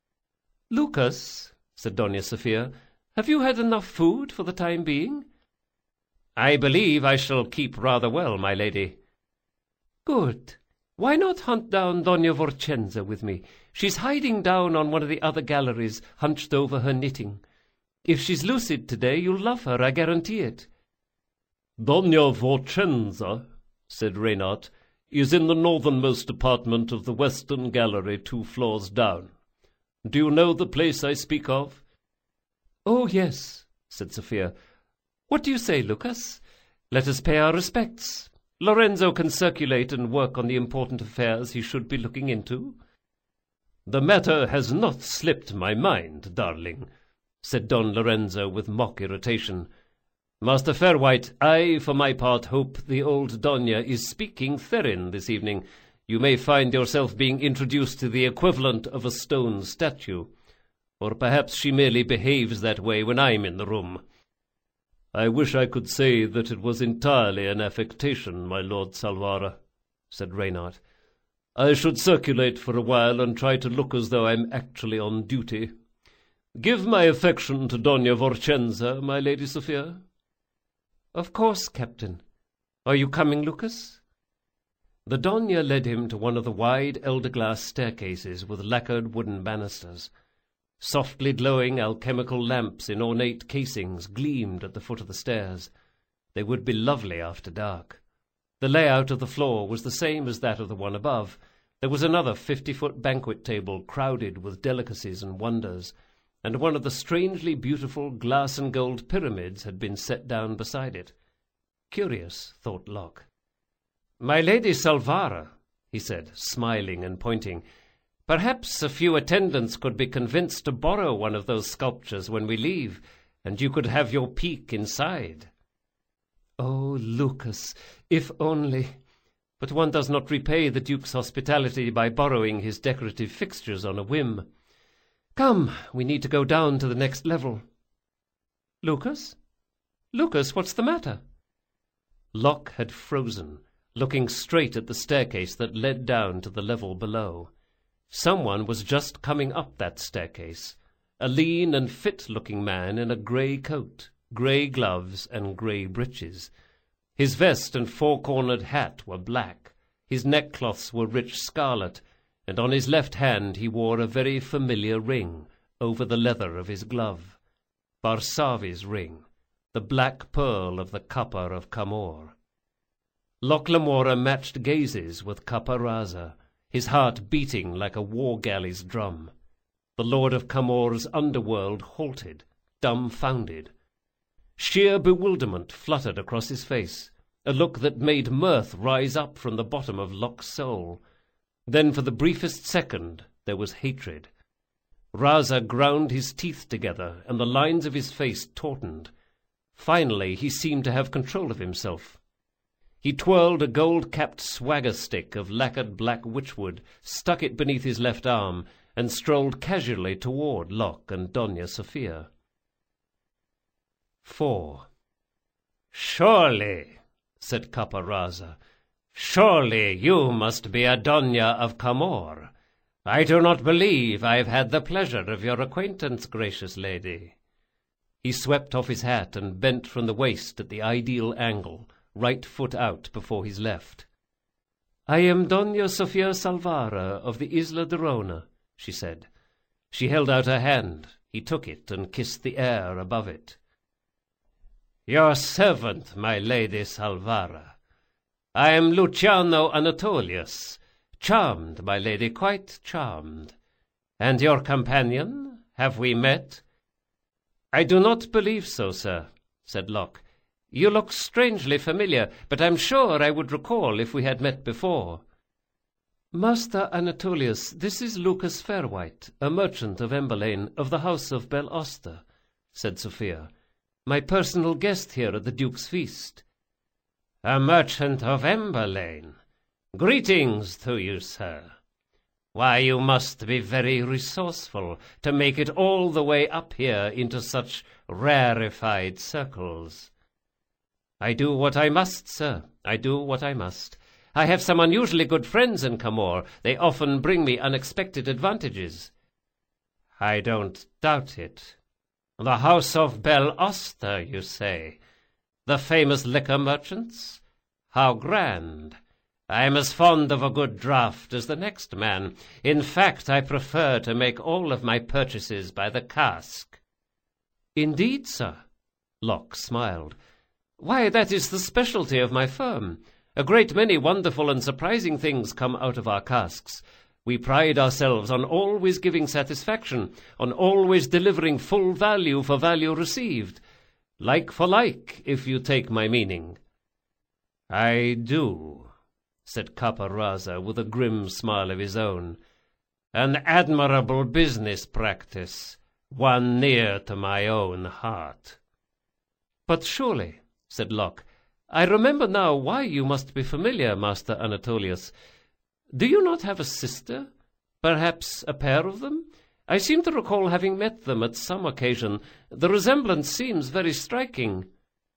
"Lucas," said Doña Sofia, "have you had enough food for the time being?" "I believe I shall keep rather well, my lady." "Good. Why not hunt down Doña Vorcenza with me? She's hiding down on one of the other galleries, hunched over her knitting. If she's lucid today, you'll love her, I guarantee it." "Doña Vorcenza," said Reynard, "is in the northernmost apartment of the western gallery 2 floors down. Do you know the place I speak of?" "Oh, yes," said Sophia. "What do you say, Lucas? Let us pay our respects. Lorenzo can circulate and work on the important affairs he should be looking into." "The matter has not slipped my mind, darling," said Don Lorenzo with mock irritation. "Master Fairwhite, I, for my part, hope the old Doña is speaking Therin this evening. You may find yourself being introduced to the equivalent of a stone statue. Or perhaps she merely behaves that way when I'm in the room." "I wish I could say that it was entirely an affectation, my Lord Salvara," said Reynard. "I should circulate for a while and try to look as though I'm actually on duty. Give my affection to Doña Vorcenza, my Lady Sophia." "Of course, Captain. Are you coming, Lucas?" The Doña led him to one of the wide elder-glass staircases with lacquered wooden banisters. Softly glowing alchemical lamps in ornate casings gleamed at the foot of the stairs. They would be lovely after dark. The layout of the floor was the same as that of the one above. There was another 50-foot banquet table crowded with delicacies and wonders, and one of the strangely beautiful glass and gold pyramids had been set down beside it. Curious, thought Locke. "My Lady Salvara," he said, smiling and pointing, "perhaps a few attendants could be convinced to borrow one of those sculptures when we leave, and you could have your peek inside." "Oh, Lucas, if only! But one does not repay the Duke's hospitality by borrowing his decorative fixtures on a whim. Come, we need to go down to the next level." "Lucas? Lucas, what's the matter?" Locke had frozen, looking straight at the staircase that led down to the level below. Someone was just coming up that staircase, a lean and fit-looking man in a grey coat, grey gloves, and grey breeches. His vest and four-cornered hat were black, his neckcloths were rich scarlet, and on his left hand he wore a very familiar ring over the leather of his glove. Barsavi's ring, the black pearl of the Kappa of Camor. Locke Lamora matched gazes with Capo-Razza, his heart beating like a war galley's drum. The Lord of Camor's underworld halted, dumbfounded. Sheer bewilderment fluttered across his face, a look that made mirth rise up from the bottom of Locke's soul. Then for the briefest second there was hatred. Razza ground his teeth together, and the lines of his face tautened. Finally he seemed to have control of himself. He twirled a gold-capped swagger stick of lacquered black witchwood, stuck it beneath his left arm, and strolled casually toward Locke and Doña Sofia. 4. "Surely," said Caparraza, "surely you must be a Doña of Camor. I do not believe I have had the pleasure of your acquaintance, gracious lady." He swept off his hat and bent from the waist at the ideal angle, right foot out before his left. "I am Doña Sofia Salvara of the Isla de Rona," she said. She held out her hand. He took it and kissed the air above it. "Your servant, my lady Salvara. I am Luciano Anatolius. Charmed, my lady, quite charmed. And your companion? Have we met?" "I do not believe so, sir," said Locke. "You look strangely familiar, but I'm sure I would recall if we had met before." "Master Anatolius, this is Lucas Fairwhite, a merchant of Emberlane, of the house of Bel Oster," said Sophia. "My personal guest here at the Duke's feast." "A merchant of Emberlane. Greetings to you, sir. Why, you must be very resourceful to make it all the way up here into such rarefied circles." "I do what I must, sir. I do what I must. I have some unusually good friends in Camor. They often bring me unexpected advantages." "I don't doubt it. The house of Bel Oster, you say? The famous liquor merchants? How grand! I am as fond of a good draught as the next man. In fact, I prefer to make all of my purchases by the cask." "Indeed, sir?" Locke smiled. "Why, that is the specialty of my firm. A great many wonderful and surprising things come out of our casks. We pride ourselves on always giving satisfaction, on always delivering full value for value received. Like for like, if you take my meaning." "I do," said Caparraza with a grim smile of his own. "An admirable business practice, one near to my own heart." "But surely," said Locke, "I remember now why you must be familiar, Master Anatolius. Do you not have a sister? Perhaps a pair of them? I seem to recall having met them at some occasion. The resemblance seems very striking."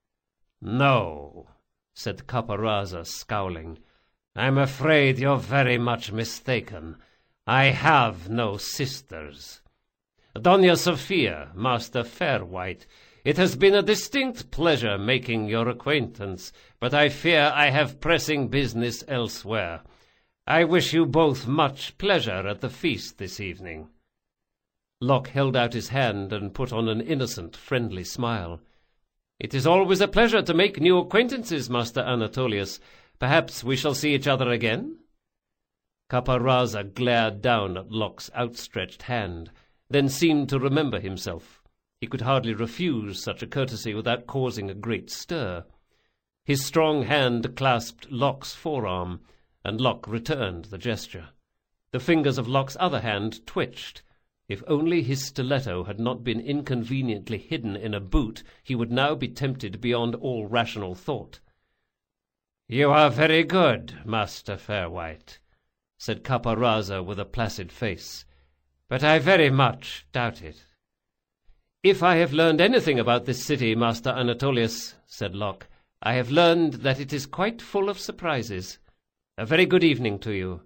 "No," said Caparraza, scowling. "I'm afraid you're very much mistaken. I have no sisters. Doña Sofia, Master Fairwhite, it has been a distinct pleasure making your acquaintance, but I fear I have pressing business elsewhere. I wish you both much pleasure at the feast this evening." Locke held out his hand and put on an innocent, friendly smile. "It is always a pleasure to make new acquaintances, Master Anatolius. Perhaps we shall see each other again?" Caparraza glared down at Locke's outstretched hand, then seemed to remember himself. He could hardly refuse such a courtesy without causing a great stir. His strong hand clasped Locke's forearm, and Locke returned the gesture. The fingers of Locke's other hand twitched. If only his stiletto had not been inconveniently hidden in a boot, he would now be tempted beyond all rational thought. "You are very good, Master Fairwhite," said Caparraza with a placid face, "but I very much doubt it." "If I have learned anything about this city, Master Anatolius," said Locke, "I have learned that it is quite full of surprises. A very good evening to you."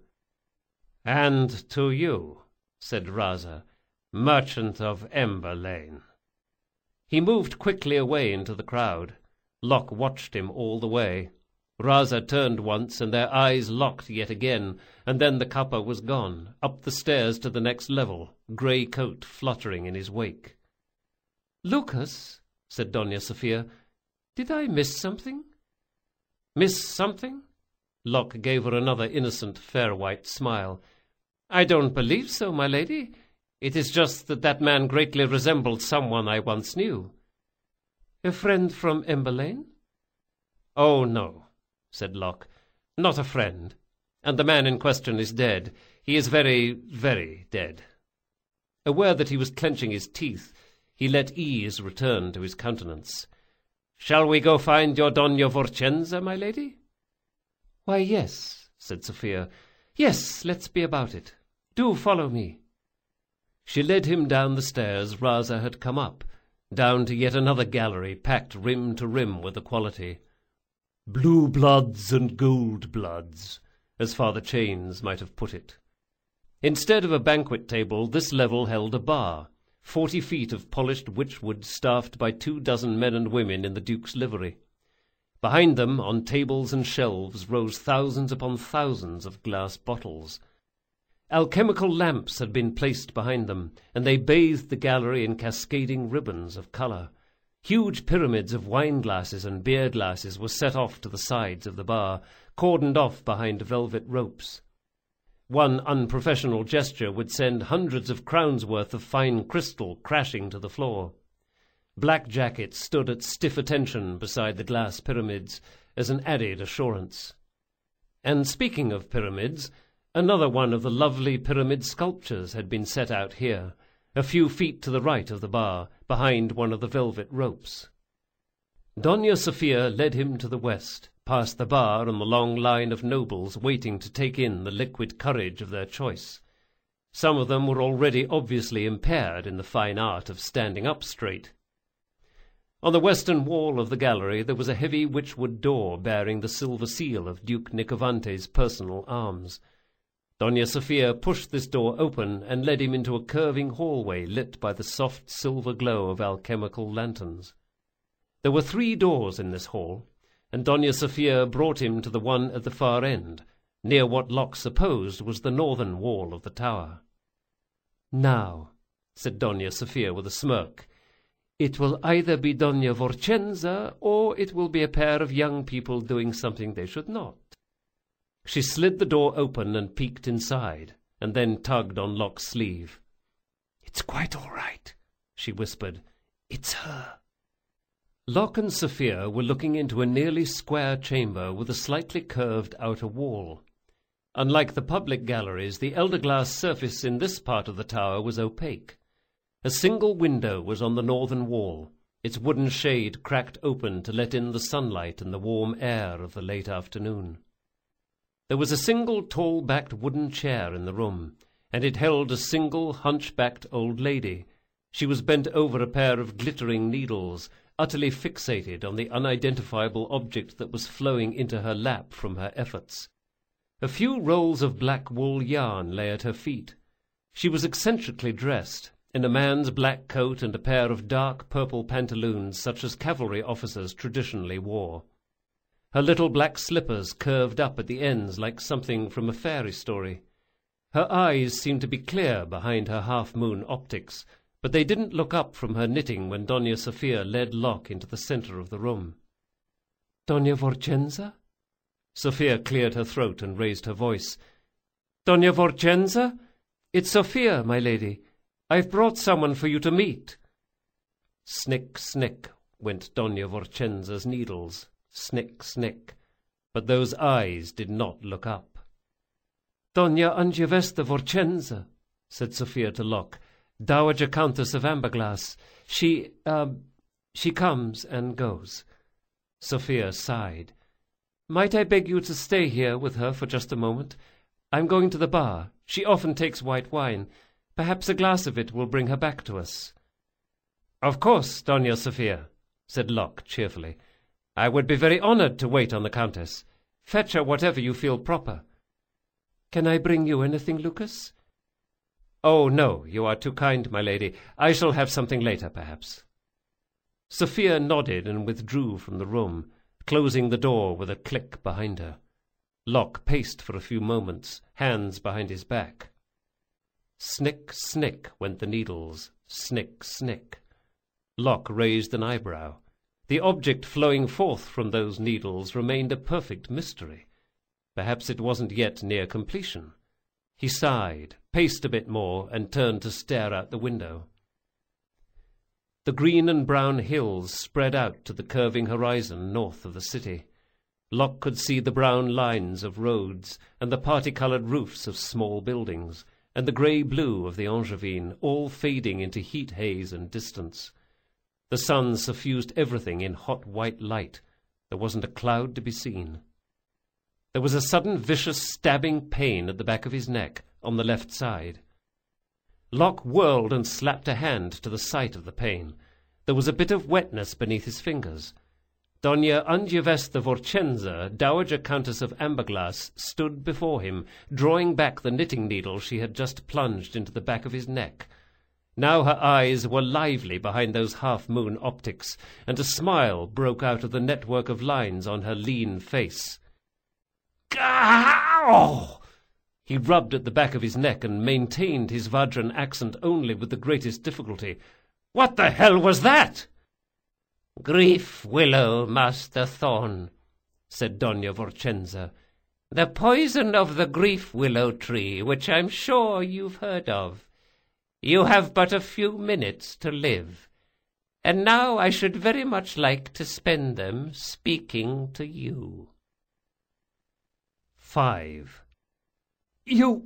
"And to you," said Raza, "merchant of Emberlane." He moved quickly away into the crowd. Locke watched him all the way. Raza turned once, and their eyes locked yet again, and then the copper was gone, up the stairs to the next level, grey coat fluttering in his wake. "Lucas," said Doña Sofia, "did I miss something?" "Miss something?" Locke gave her another innocent, fair-white smile. "I don't believe so, my lady. It is just that that man greatly resembled someone I once knew." "A friend from Emberlane?" "Oh, no," said Locke, "not a friend. And the man in question is dead. He is very, very dead." Aware that he was clenching his teeth, he let ease return to his countenance. "Shall we go find your Doña Vorcenza, my lady?" "Why, yes," said Sophia. "Yes, let's be about it. Do follow me." She led him down the stairs Raza had come up, down to yet another gallery packed rim to rim with the quality. Blue bloods and gold bloods, as Father Chains might have put it. Instead of a banquet table, this level held a bar, 40 feet of polished witchwood staffed by 24 men and women in the Duke's livery. Behind them, on tables and shelves, rose thousands upon thousands of glass bottles. Alchemical lamps had been placed behind them, and they bathed the gallery in cascading ribbons of colour. Huge pyramids of wine-glasses and beer-glasses were set off to the sides of the bar, cordoned off behind velvet ropes. One unprofessional gesture would send hundreds of crowns' worth of fine crystal crashing to the floor. Black jackets stood at stiff attention beside the glass pyramids as an added assurance. And speaking of pyramids, another one of the lovely pyramid sculptures had been set out here, a few feet to the right of the bar, behind one of the velvet ropes. Doña Sofia led him to the west, past the bar and the long line of nobles waiting to take in the liquid courage of their choice. Some of them were already obviously impaired in the fine art of standing up straight. On the western wall of the gallery there was a heavy witchwood door bearing the silver seal of Duke Nicovante's personal arms. Doña Sofia pushed this door open and led him into a curving hallway lit by the soft silver glow of alchemical lanterns. There were 3 doors in this hall, and Doña Sofia brought him to the one at the far end, near what Locke supposed was the northern wall of the tower. "Now," said Doña Sofia with a smirk, "it will either be Doña Vorcenza, or it will be a pair of young people doing something they should not." She slid the door open and peeked inside, and then tugged on Locke's sleeve. "It's quite all right," she whispered. "It's her." Locke and Sophia were looking into a nearly square chamber with a slightly curved outer wall. Unlike the public galleries, the elder glass surface in this part of the tower was opaque. A single window was on the northern wall, its wooden shade cracked open to let in the sunlight and the warm air of the late afternoon. There was a single tall-backed wooden chair in the room, and it held a single hunchbacked old lady. She was bent over a pair of glittering needles, utterly fixated on the unidentifiable object that was flowing into her lap from her efforts. A few rolls of black wool yarn lay at her feet. She was eccentrically dressed, in a man's black coat and a pair of dark purple pantaloons such as cavalry officers traditionally wore. Her little black slippers curved up at the ends like something from a fairy story. Her eyes seemed to be clear behind her half-moon optics, but they didn't look up from her knitting when Doña Sofia led Locke into the centre of the room. "Doña Vorcenza?" Sofia cleared her throat and raised her voice. "Doña Vorcenza? It's Sofia, my lady. I've brought someone for you to meet." Snick, snick, went Doña Vorcenza's needles. Snick, snick. But those eyes did not look up. "Doña Angiovesta Vorcenza," said Sophia to Locke, "Dowager Countess of Amberglass. She comes and goes." Sophia sighed. "Might I beg you to stay here with her for just a moment? I'm going to the bar. She often takes white wine. Perhaps a glass of it will bring her back to us." "Of course, Doña Sofia," said Locke cheerfully. "I would be very honoured to wait on the Countess. Fetch her whatever you feel proper." "Can I bring you anything, Lucas?" "Oh, no, you are too kind, my lady. I shall have something later, perhaps." Sophia nodded and withdrew from the room, closing the door with a click behind her. Locke paced for a few moments, hands behind his back. Snick, snick went the needles. Snick, snick. Locke raised an eyebrow. The object flowing forth from those needles remained a perfect mystery. Perhaps it wasn't yet near completion. He sighed, paced a bit more, and turned to stare out the window. The green and brown hills spread out to the curving horizon north of the city. Locke could see the brown lines of roads, and the parti-coloured roofs of small buildings, and the grey-blue of the Angevine, all fading into heat haze and distance. The sun suffused everything in hot white light. There wasn't a cloud to be seen. There was a sudden vicious stabbing pain at the back of his neck, on the left side. Locke whirled and slapped a hand to the site of the pain. There was a bit of wetness beneath his fingers. Dona Angevesta Vorcenza, Dowager Countess of Amberglass, stood before him, drawing back the knitting needle she had just plunged into the back of his neck. Now her eyes were lively behind those half-moon optics, and a smile broke out of the network of lines on her lean face. "Ow!" He rubbed at the back of his neck and maintained his Vadran accent only with the greatest difficulty. "What the hell was that?" "Grief willow, Master Thorn," said Dona Vorcenza. "The poison of the grief willow tree, which I'm sure you've heard of. You have but a few minutes to live, and now I should very much like to spend them speaking to you." 5. You...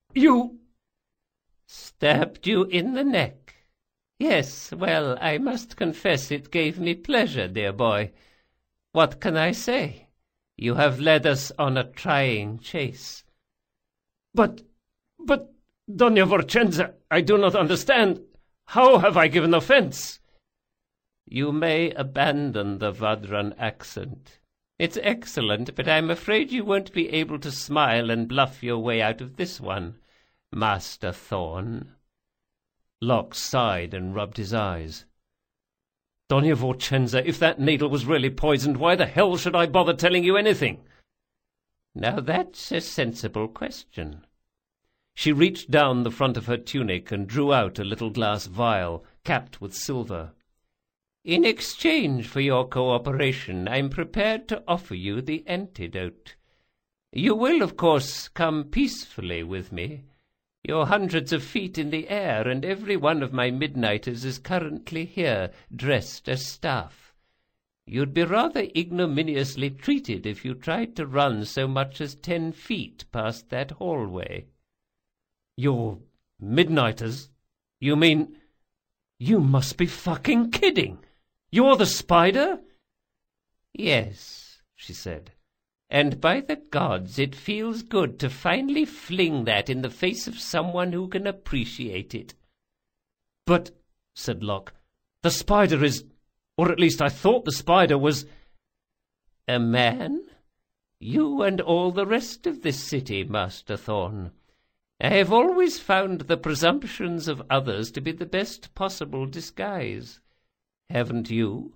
Stabbed you in the neck. Yes, well, I must confess it gave me pleasure, dear boy. What can I say? You have led us on a trying chase. But, Dona Vorcenza, I do not understand. How have I given offense? You may abandon the Vadran accent. It's excellent, but I'm afraid you won't be able to smile and bluff your way out of this one, Master Thorn. Locke sighed and rubbed his eyes. Dona Vorcenza, if that needle was really poisoned, why the hell should I bother telling you anything? Now that's a sensible question. She reached down the front of her tunic and drew out a little glass vial, capped with silver. In exchange for your cooperation, I'm prepared to offer you the antidote. You will, of course, come peacefully with me. You're hundreds of feet in the air, and every one of my midnighters is currently here, dressed as staff. You'd be rather ignominiously treated if you tried to run so much as 10 feet past that hallway. Your midnighters? You mean... You must be fucking kidding! You're the spider? Yes, she said. And by the gods, it feels good to finally fling that in the face of someone who can appreciate it. But, said Locke, the spider is, or at least I thought the spider was... A man? You and all the rest of this city, Master Thorn. I have always found the presumptions of others to be the best possible disguise. Haven't you?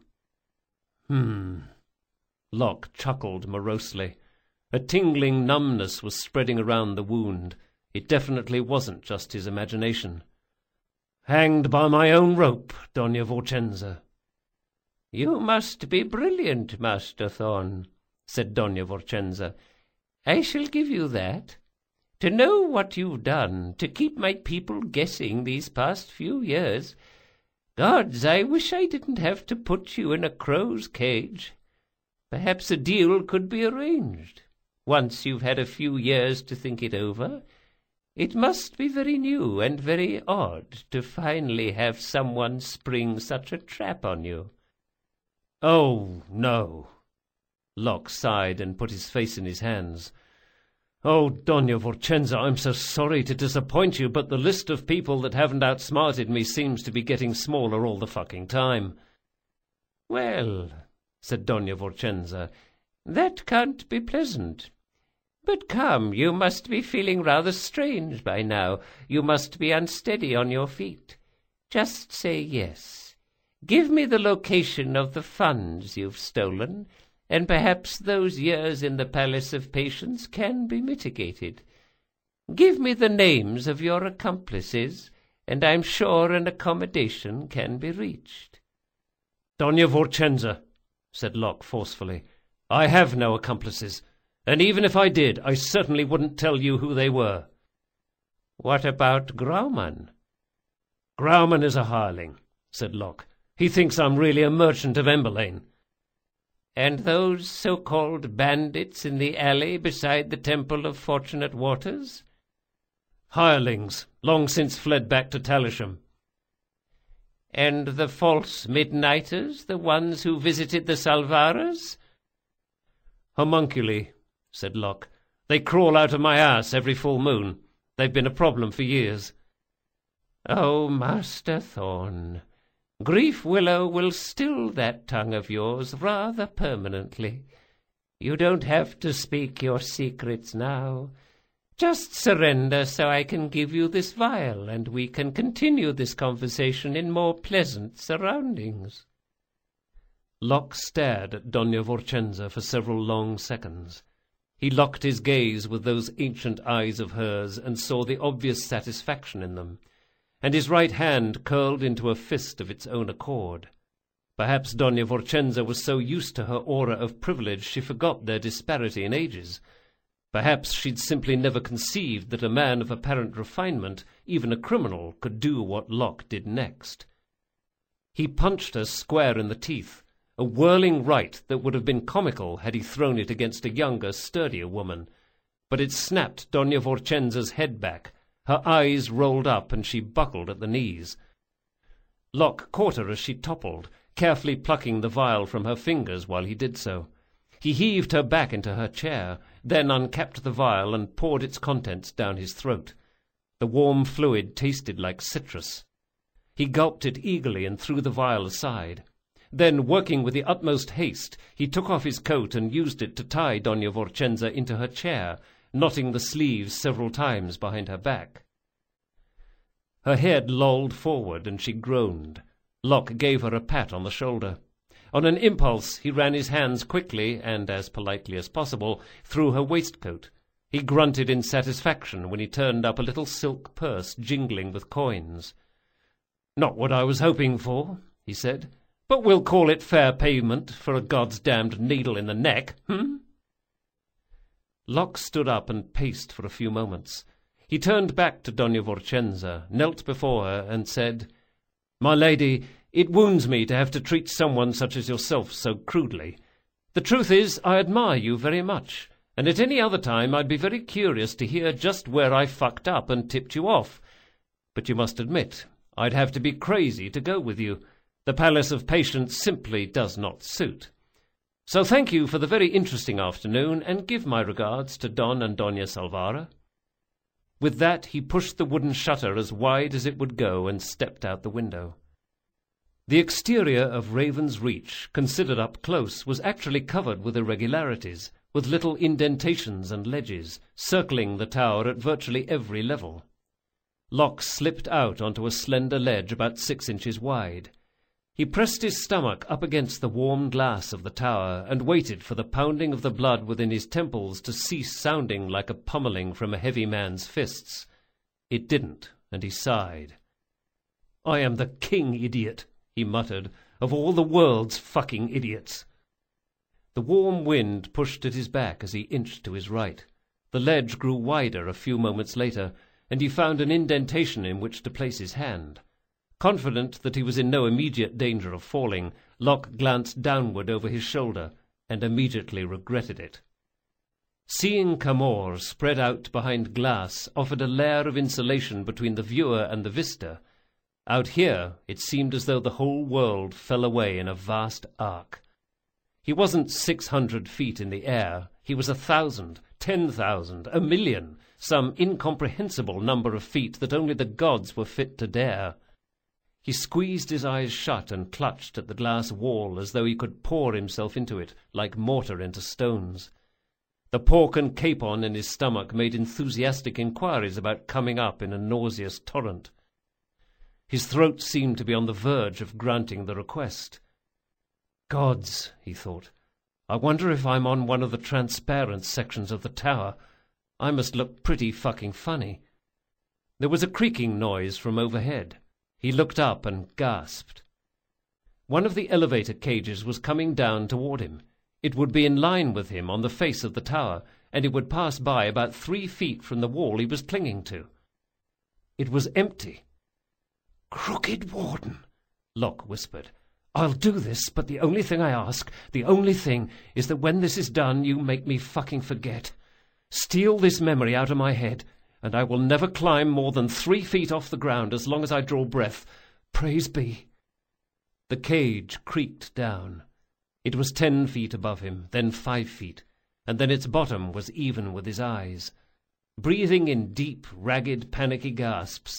Locke chuckled morosely. A tingling numbness was spreading around the wound. It definitely wasn't just his imagination. Hanged by my own rope, Dona Vorcenza. You must be brilliant, Master Thorn, said Dona Vorcenza. I shall give you that. To know what you've done, to keep my people guessing these past few years. Gods, I wish I didn't have to put you in a crow's cage. Perhaps a deal could be arranged. Once you've had a few years to think it over. It must be very new and very odd to finally have someone spring such a trap on you. Oh, no. Locke sighed and put his face in his hands. Oh, Dona Vorcenza, I'm so sorry to disappoint you, but the list of people that haven't outsmarted me seems to be getting smaller all the fucking time. Well, said Dona Vorcenza, that can't be pleasant. But come, you must be feeling rather strange by now. You must be unsteady on your feet. Just say yes. Give me the location of the funds you've stolen, and perhaps those years in the Palace of Patience can be mitigated. Give me the names of your accomplices, and I'm sure an accommodation can be reached. Dona Vorcenza, said Locke forcefully, I have no accomplices, and even if I did, I certainly wouldn't tell you who they were. What about Grauman? Grauman is a hireling, said Locke. He thinks I'm really a merchant of Emberlane. And those so-called bandits in the alley beside the Temple of Fortunate Waters? Hirelings, long since fled back to Talisham. And the false midnighters, the ones who visited the Salvaras? Homunculi, said Locke. They crawl out of my ass every full moon. They've been a problem for years. Oh, Master Thorn, Grief Willow will still that tongue of yours rather permanently. You don't have to speak your secrets now. Just surrender so I can give you this vial, and we can continue this conversation in more pleasant surroundings." Locke stared at Dona Vorchenza for several long seconds. He locked his gaze with those ancient eyes of hers and saw the obvious satisfaction in them, and his right hand curled into a fist of its own accord. Perhaps Dona Vorchenza was so used to her aura of privilege she forgot their disparity in ages. Perhaps she'd simply never conceived that a man of apparent refinement, even a criminal, could do what Locke did next. He punched her square in the teeth, a whirling right that would have been comical had he thrown it against a younger, sturdier woman. But it snapped Dona Vorchenza's head back. Her eyes rolled up and she buckled at the knees. Locke caught her as she toppled, carefully plucking the vial from her fingers while he did so. He heaved her back into her chair, then uncapped the vial and poured its contents down his throat. The warm fluid tasted like citrus. He gulped it eagerly and threw the vial aside. Then, working with the utmost haste, he took off his coat and used it to tie Dona Vorchenza into her chair, knotting the sleeves several times behind her back. Her head lolled forward and she groaned. Locke gave her a pat on the shoulder. On an impulse, he ran his hands quickly, and as politely as possible, through her waistcoat. He grunted in satisfaction when he turned up a little silk purse jingling with coins. "Not what I was hoping for," he said, "but we'll call it fair payment for a God's-damned needle in the neck, Locke stood up and paced for a few moments. He turned back to Dona Vorchenza, knelt before her, and said, "My lady, it wounds me to have to treat someone such as yourself so crudely. The truth is, I admire you very much, and at any other time I'd be very curious to hear just where I fucked up and tipped you off. But you must admit, I'd have to be crazy to go with you. The Palace of Patience simply does not suit. So thank you for the very interesting afternoon, and give my regards to Don and Dona Salvara." With that, he pushed the wooden shutter as wide as it would go and stepped out the window. The exterior of Raven's Reach, considered up close, was actually covered with irregularities, with little indentations and ledges, circling the tower at virtually every level. Locke slipped out onto a slender ledge about 6 inches wide. He pressed his stomach up against the warm glass of the tower and waited for the pounding of the blood within his temples to cease sounding like a pummeling from a heavy man's fists. It didn't, and he sighed. "I am the king, idiot," he muttered, "of all the world's fucking idiots." The warm wind pushed at his back as he inched to his right. The ledge grew wider a few moments later, and he found an indentation in which to place his hand. Confident that he was in no immediate danger of falling, Locke glanced downward over his shoulder and immediately regretted it. Seeing Camor spread out behind glass offered a layer of insulation between the viewer and the vista. Out here, it seemed as though the whole world fell away in a vast arc. He wasn't 600 feet in the air. He was 1,000, 10,000, 1,000,000, some incomprehensible number of feet that only the gods were fit to dare. He squeezed his eyes shut and clutched at the glass wall as though he could pour himself into it, like mortar into stones. The pork and capon in his stomach made enthusiastic inquiries about coming up in a nauseous torrent. His throat seemed to be on the verge of granting the request. "Gods," he thought, "I wonder if I'm on one of the transparent sections of the tower. I must look pretty fucking funny." There was a creaking noise from overhead. He looked up and gasped. One of the elevator cages was coming down toward him. It would be in line with him on the face of the tower, and it would pass by about 3 feet from the wall he was clinging to. It was empty. "Crooked Warden," Locke whispered, "I'll do this, but the only thing I ask, the only thing, is that when this is done, you make me fucking forget. Steal this memory out of my head, and I will never climb more than 3 feet off the ground as long as I draw breath. Praise be." The cage creaked down. It was 10 feet above him, then 5 feet, and then its bottom was even with his eyes. Breathing in deep, ragged, panicky gasps,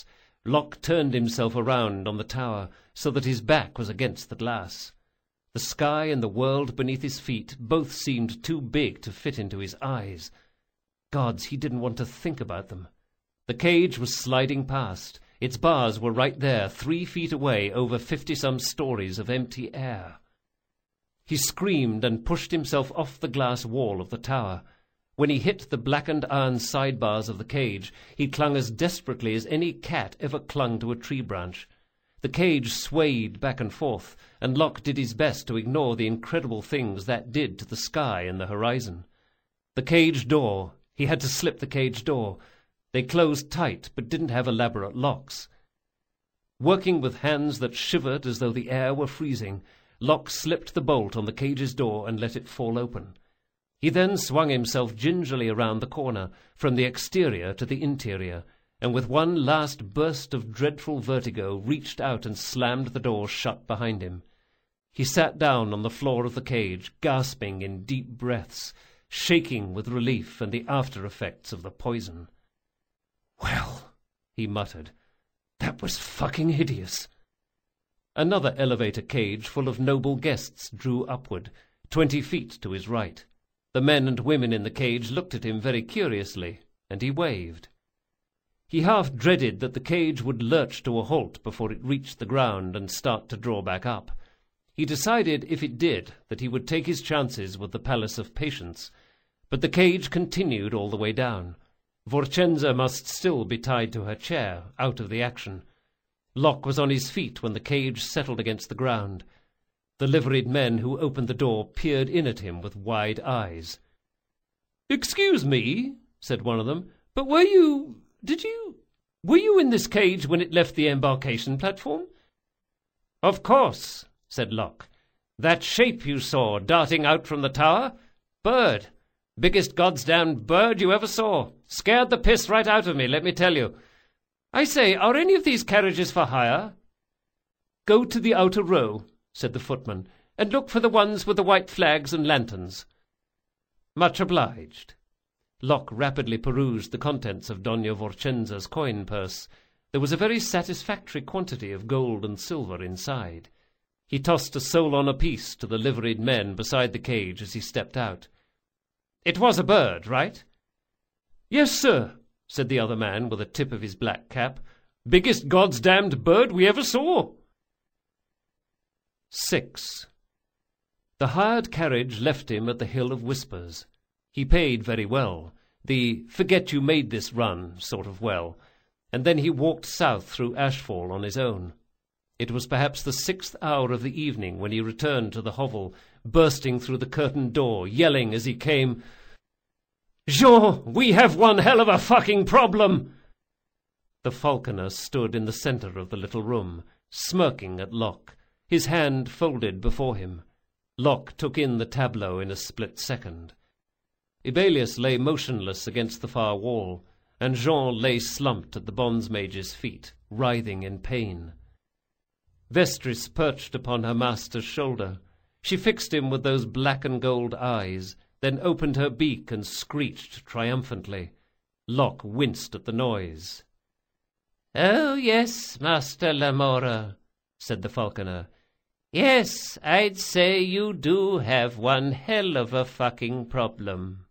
Locke turned himself around on the tower so that his back was against the glass. The sky and the world beneath his feet both seemed too big to fit into his eyes. Gods, he didn't want to think about them. The cage was sliding past. Its bars were right there, 3 feet away, over 50-some stories of empty air. He screamed and pushed himself off the glass wall of the tower. When he hit the blackened iron sidebars of the cage, he clung as desperately as any cat ever clung to a tree branch. The cage swayed back and forth, and Locke did his best to ignore the incredible things that did to the sky and the horizon. The cage door. He had to slip the cage door. They closed tight, but didn't have elaborate locks. Working with hands that shivered as though the air were freezing, Locke slipped the bolt on the cage's door and let it fall open. He then swung himself gingerly around the corner, from the exterior to the interior, and with one last burst of dreadful vertigo reached out and slammed the door shut behind him. He sat down on the floor of the cage, gasping in deep breaths, shaking with relief and the after-effects of the poison. "Well," he muttered, "that was fucking hideous." Another elevator cage full of noble guests drew upward, 20 feet to his right. The men and women in the cage looked at him very curiously, and he waved. He half dreaded that the cage would lurch to a halt before it reached the ground and start to draw back up. He decided, if it did, that he would take his chances with the Palace of Patience, but the cage continued all the way down. Vorchenza must still be tied to her chair, out of the action. Locke was on his feet when the cage settled against the ground. The liveried men who opened the door peered in at him with wide eyes. "Excuse me," said one of them, "but were you in this cage when it left the embarkation platform?" "Of course," said Locke. "That shape you saw darting out from the tower? Bird. Biggest goddamned bird you ever saw. Scared the piss right out of me, let me tell you. I say, are any of these carriages for hire?" "Go to the outer row," said the footman, "and look for the ones with the white flags and lanterns." "Much obliged." Locke rapidly perused the contents of Dona Vorchenza's coin purse. There was a very satisfactory quantity of gold and silver inside. He tossed a solon apiece to the liveried men beside the cage as he stepped out. "It was a bird, right?" "Yes, sir," said the other man with a tip of his black cap. "Biggest goddamned bird we ever saw." 6. The hired carriage left him at the Hill of Whispers. He paid very well, the forget-you-made-this-run sort of well, and then he walked south through Ashfall on his own. It was perhaps the 6th hour of the evening when he returned to the hovel, bursting through the curtained door, yelling as he came, "Jean, we have one hell of a fucking problem!" The falconer stood in the centre of the little room, smirking at Locke, his hand folded before him. Locke took in the tableau in a split second. Ibelius lay motionless against the far wall, and Jean lay slumped at the bondsmage's feet, writhing in pain. Vestris perched upon her master's shoulder. She fixed him with those black and gold eyes, then opened her beak and screeched triumphantly. Locke winced at the noise. "Oh, yes, Master Lamora," said the falconer. "Yes, I'd say you do have one hell of a fucking problem."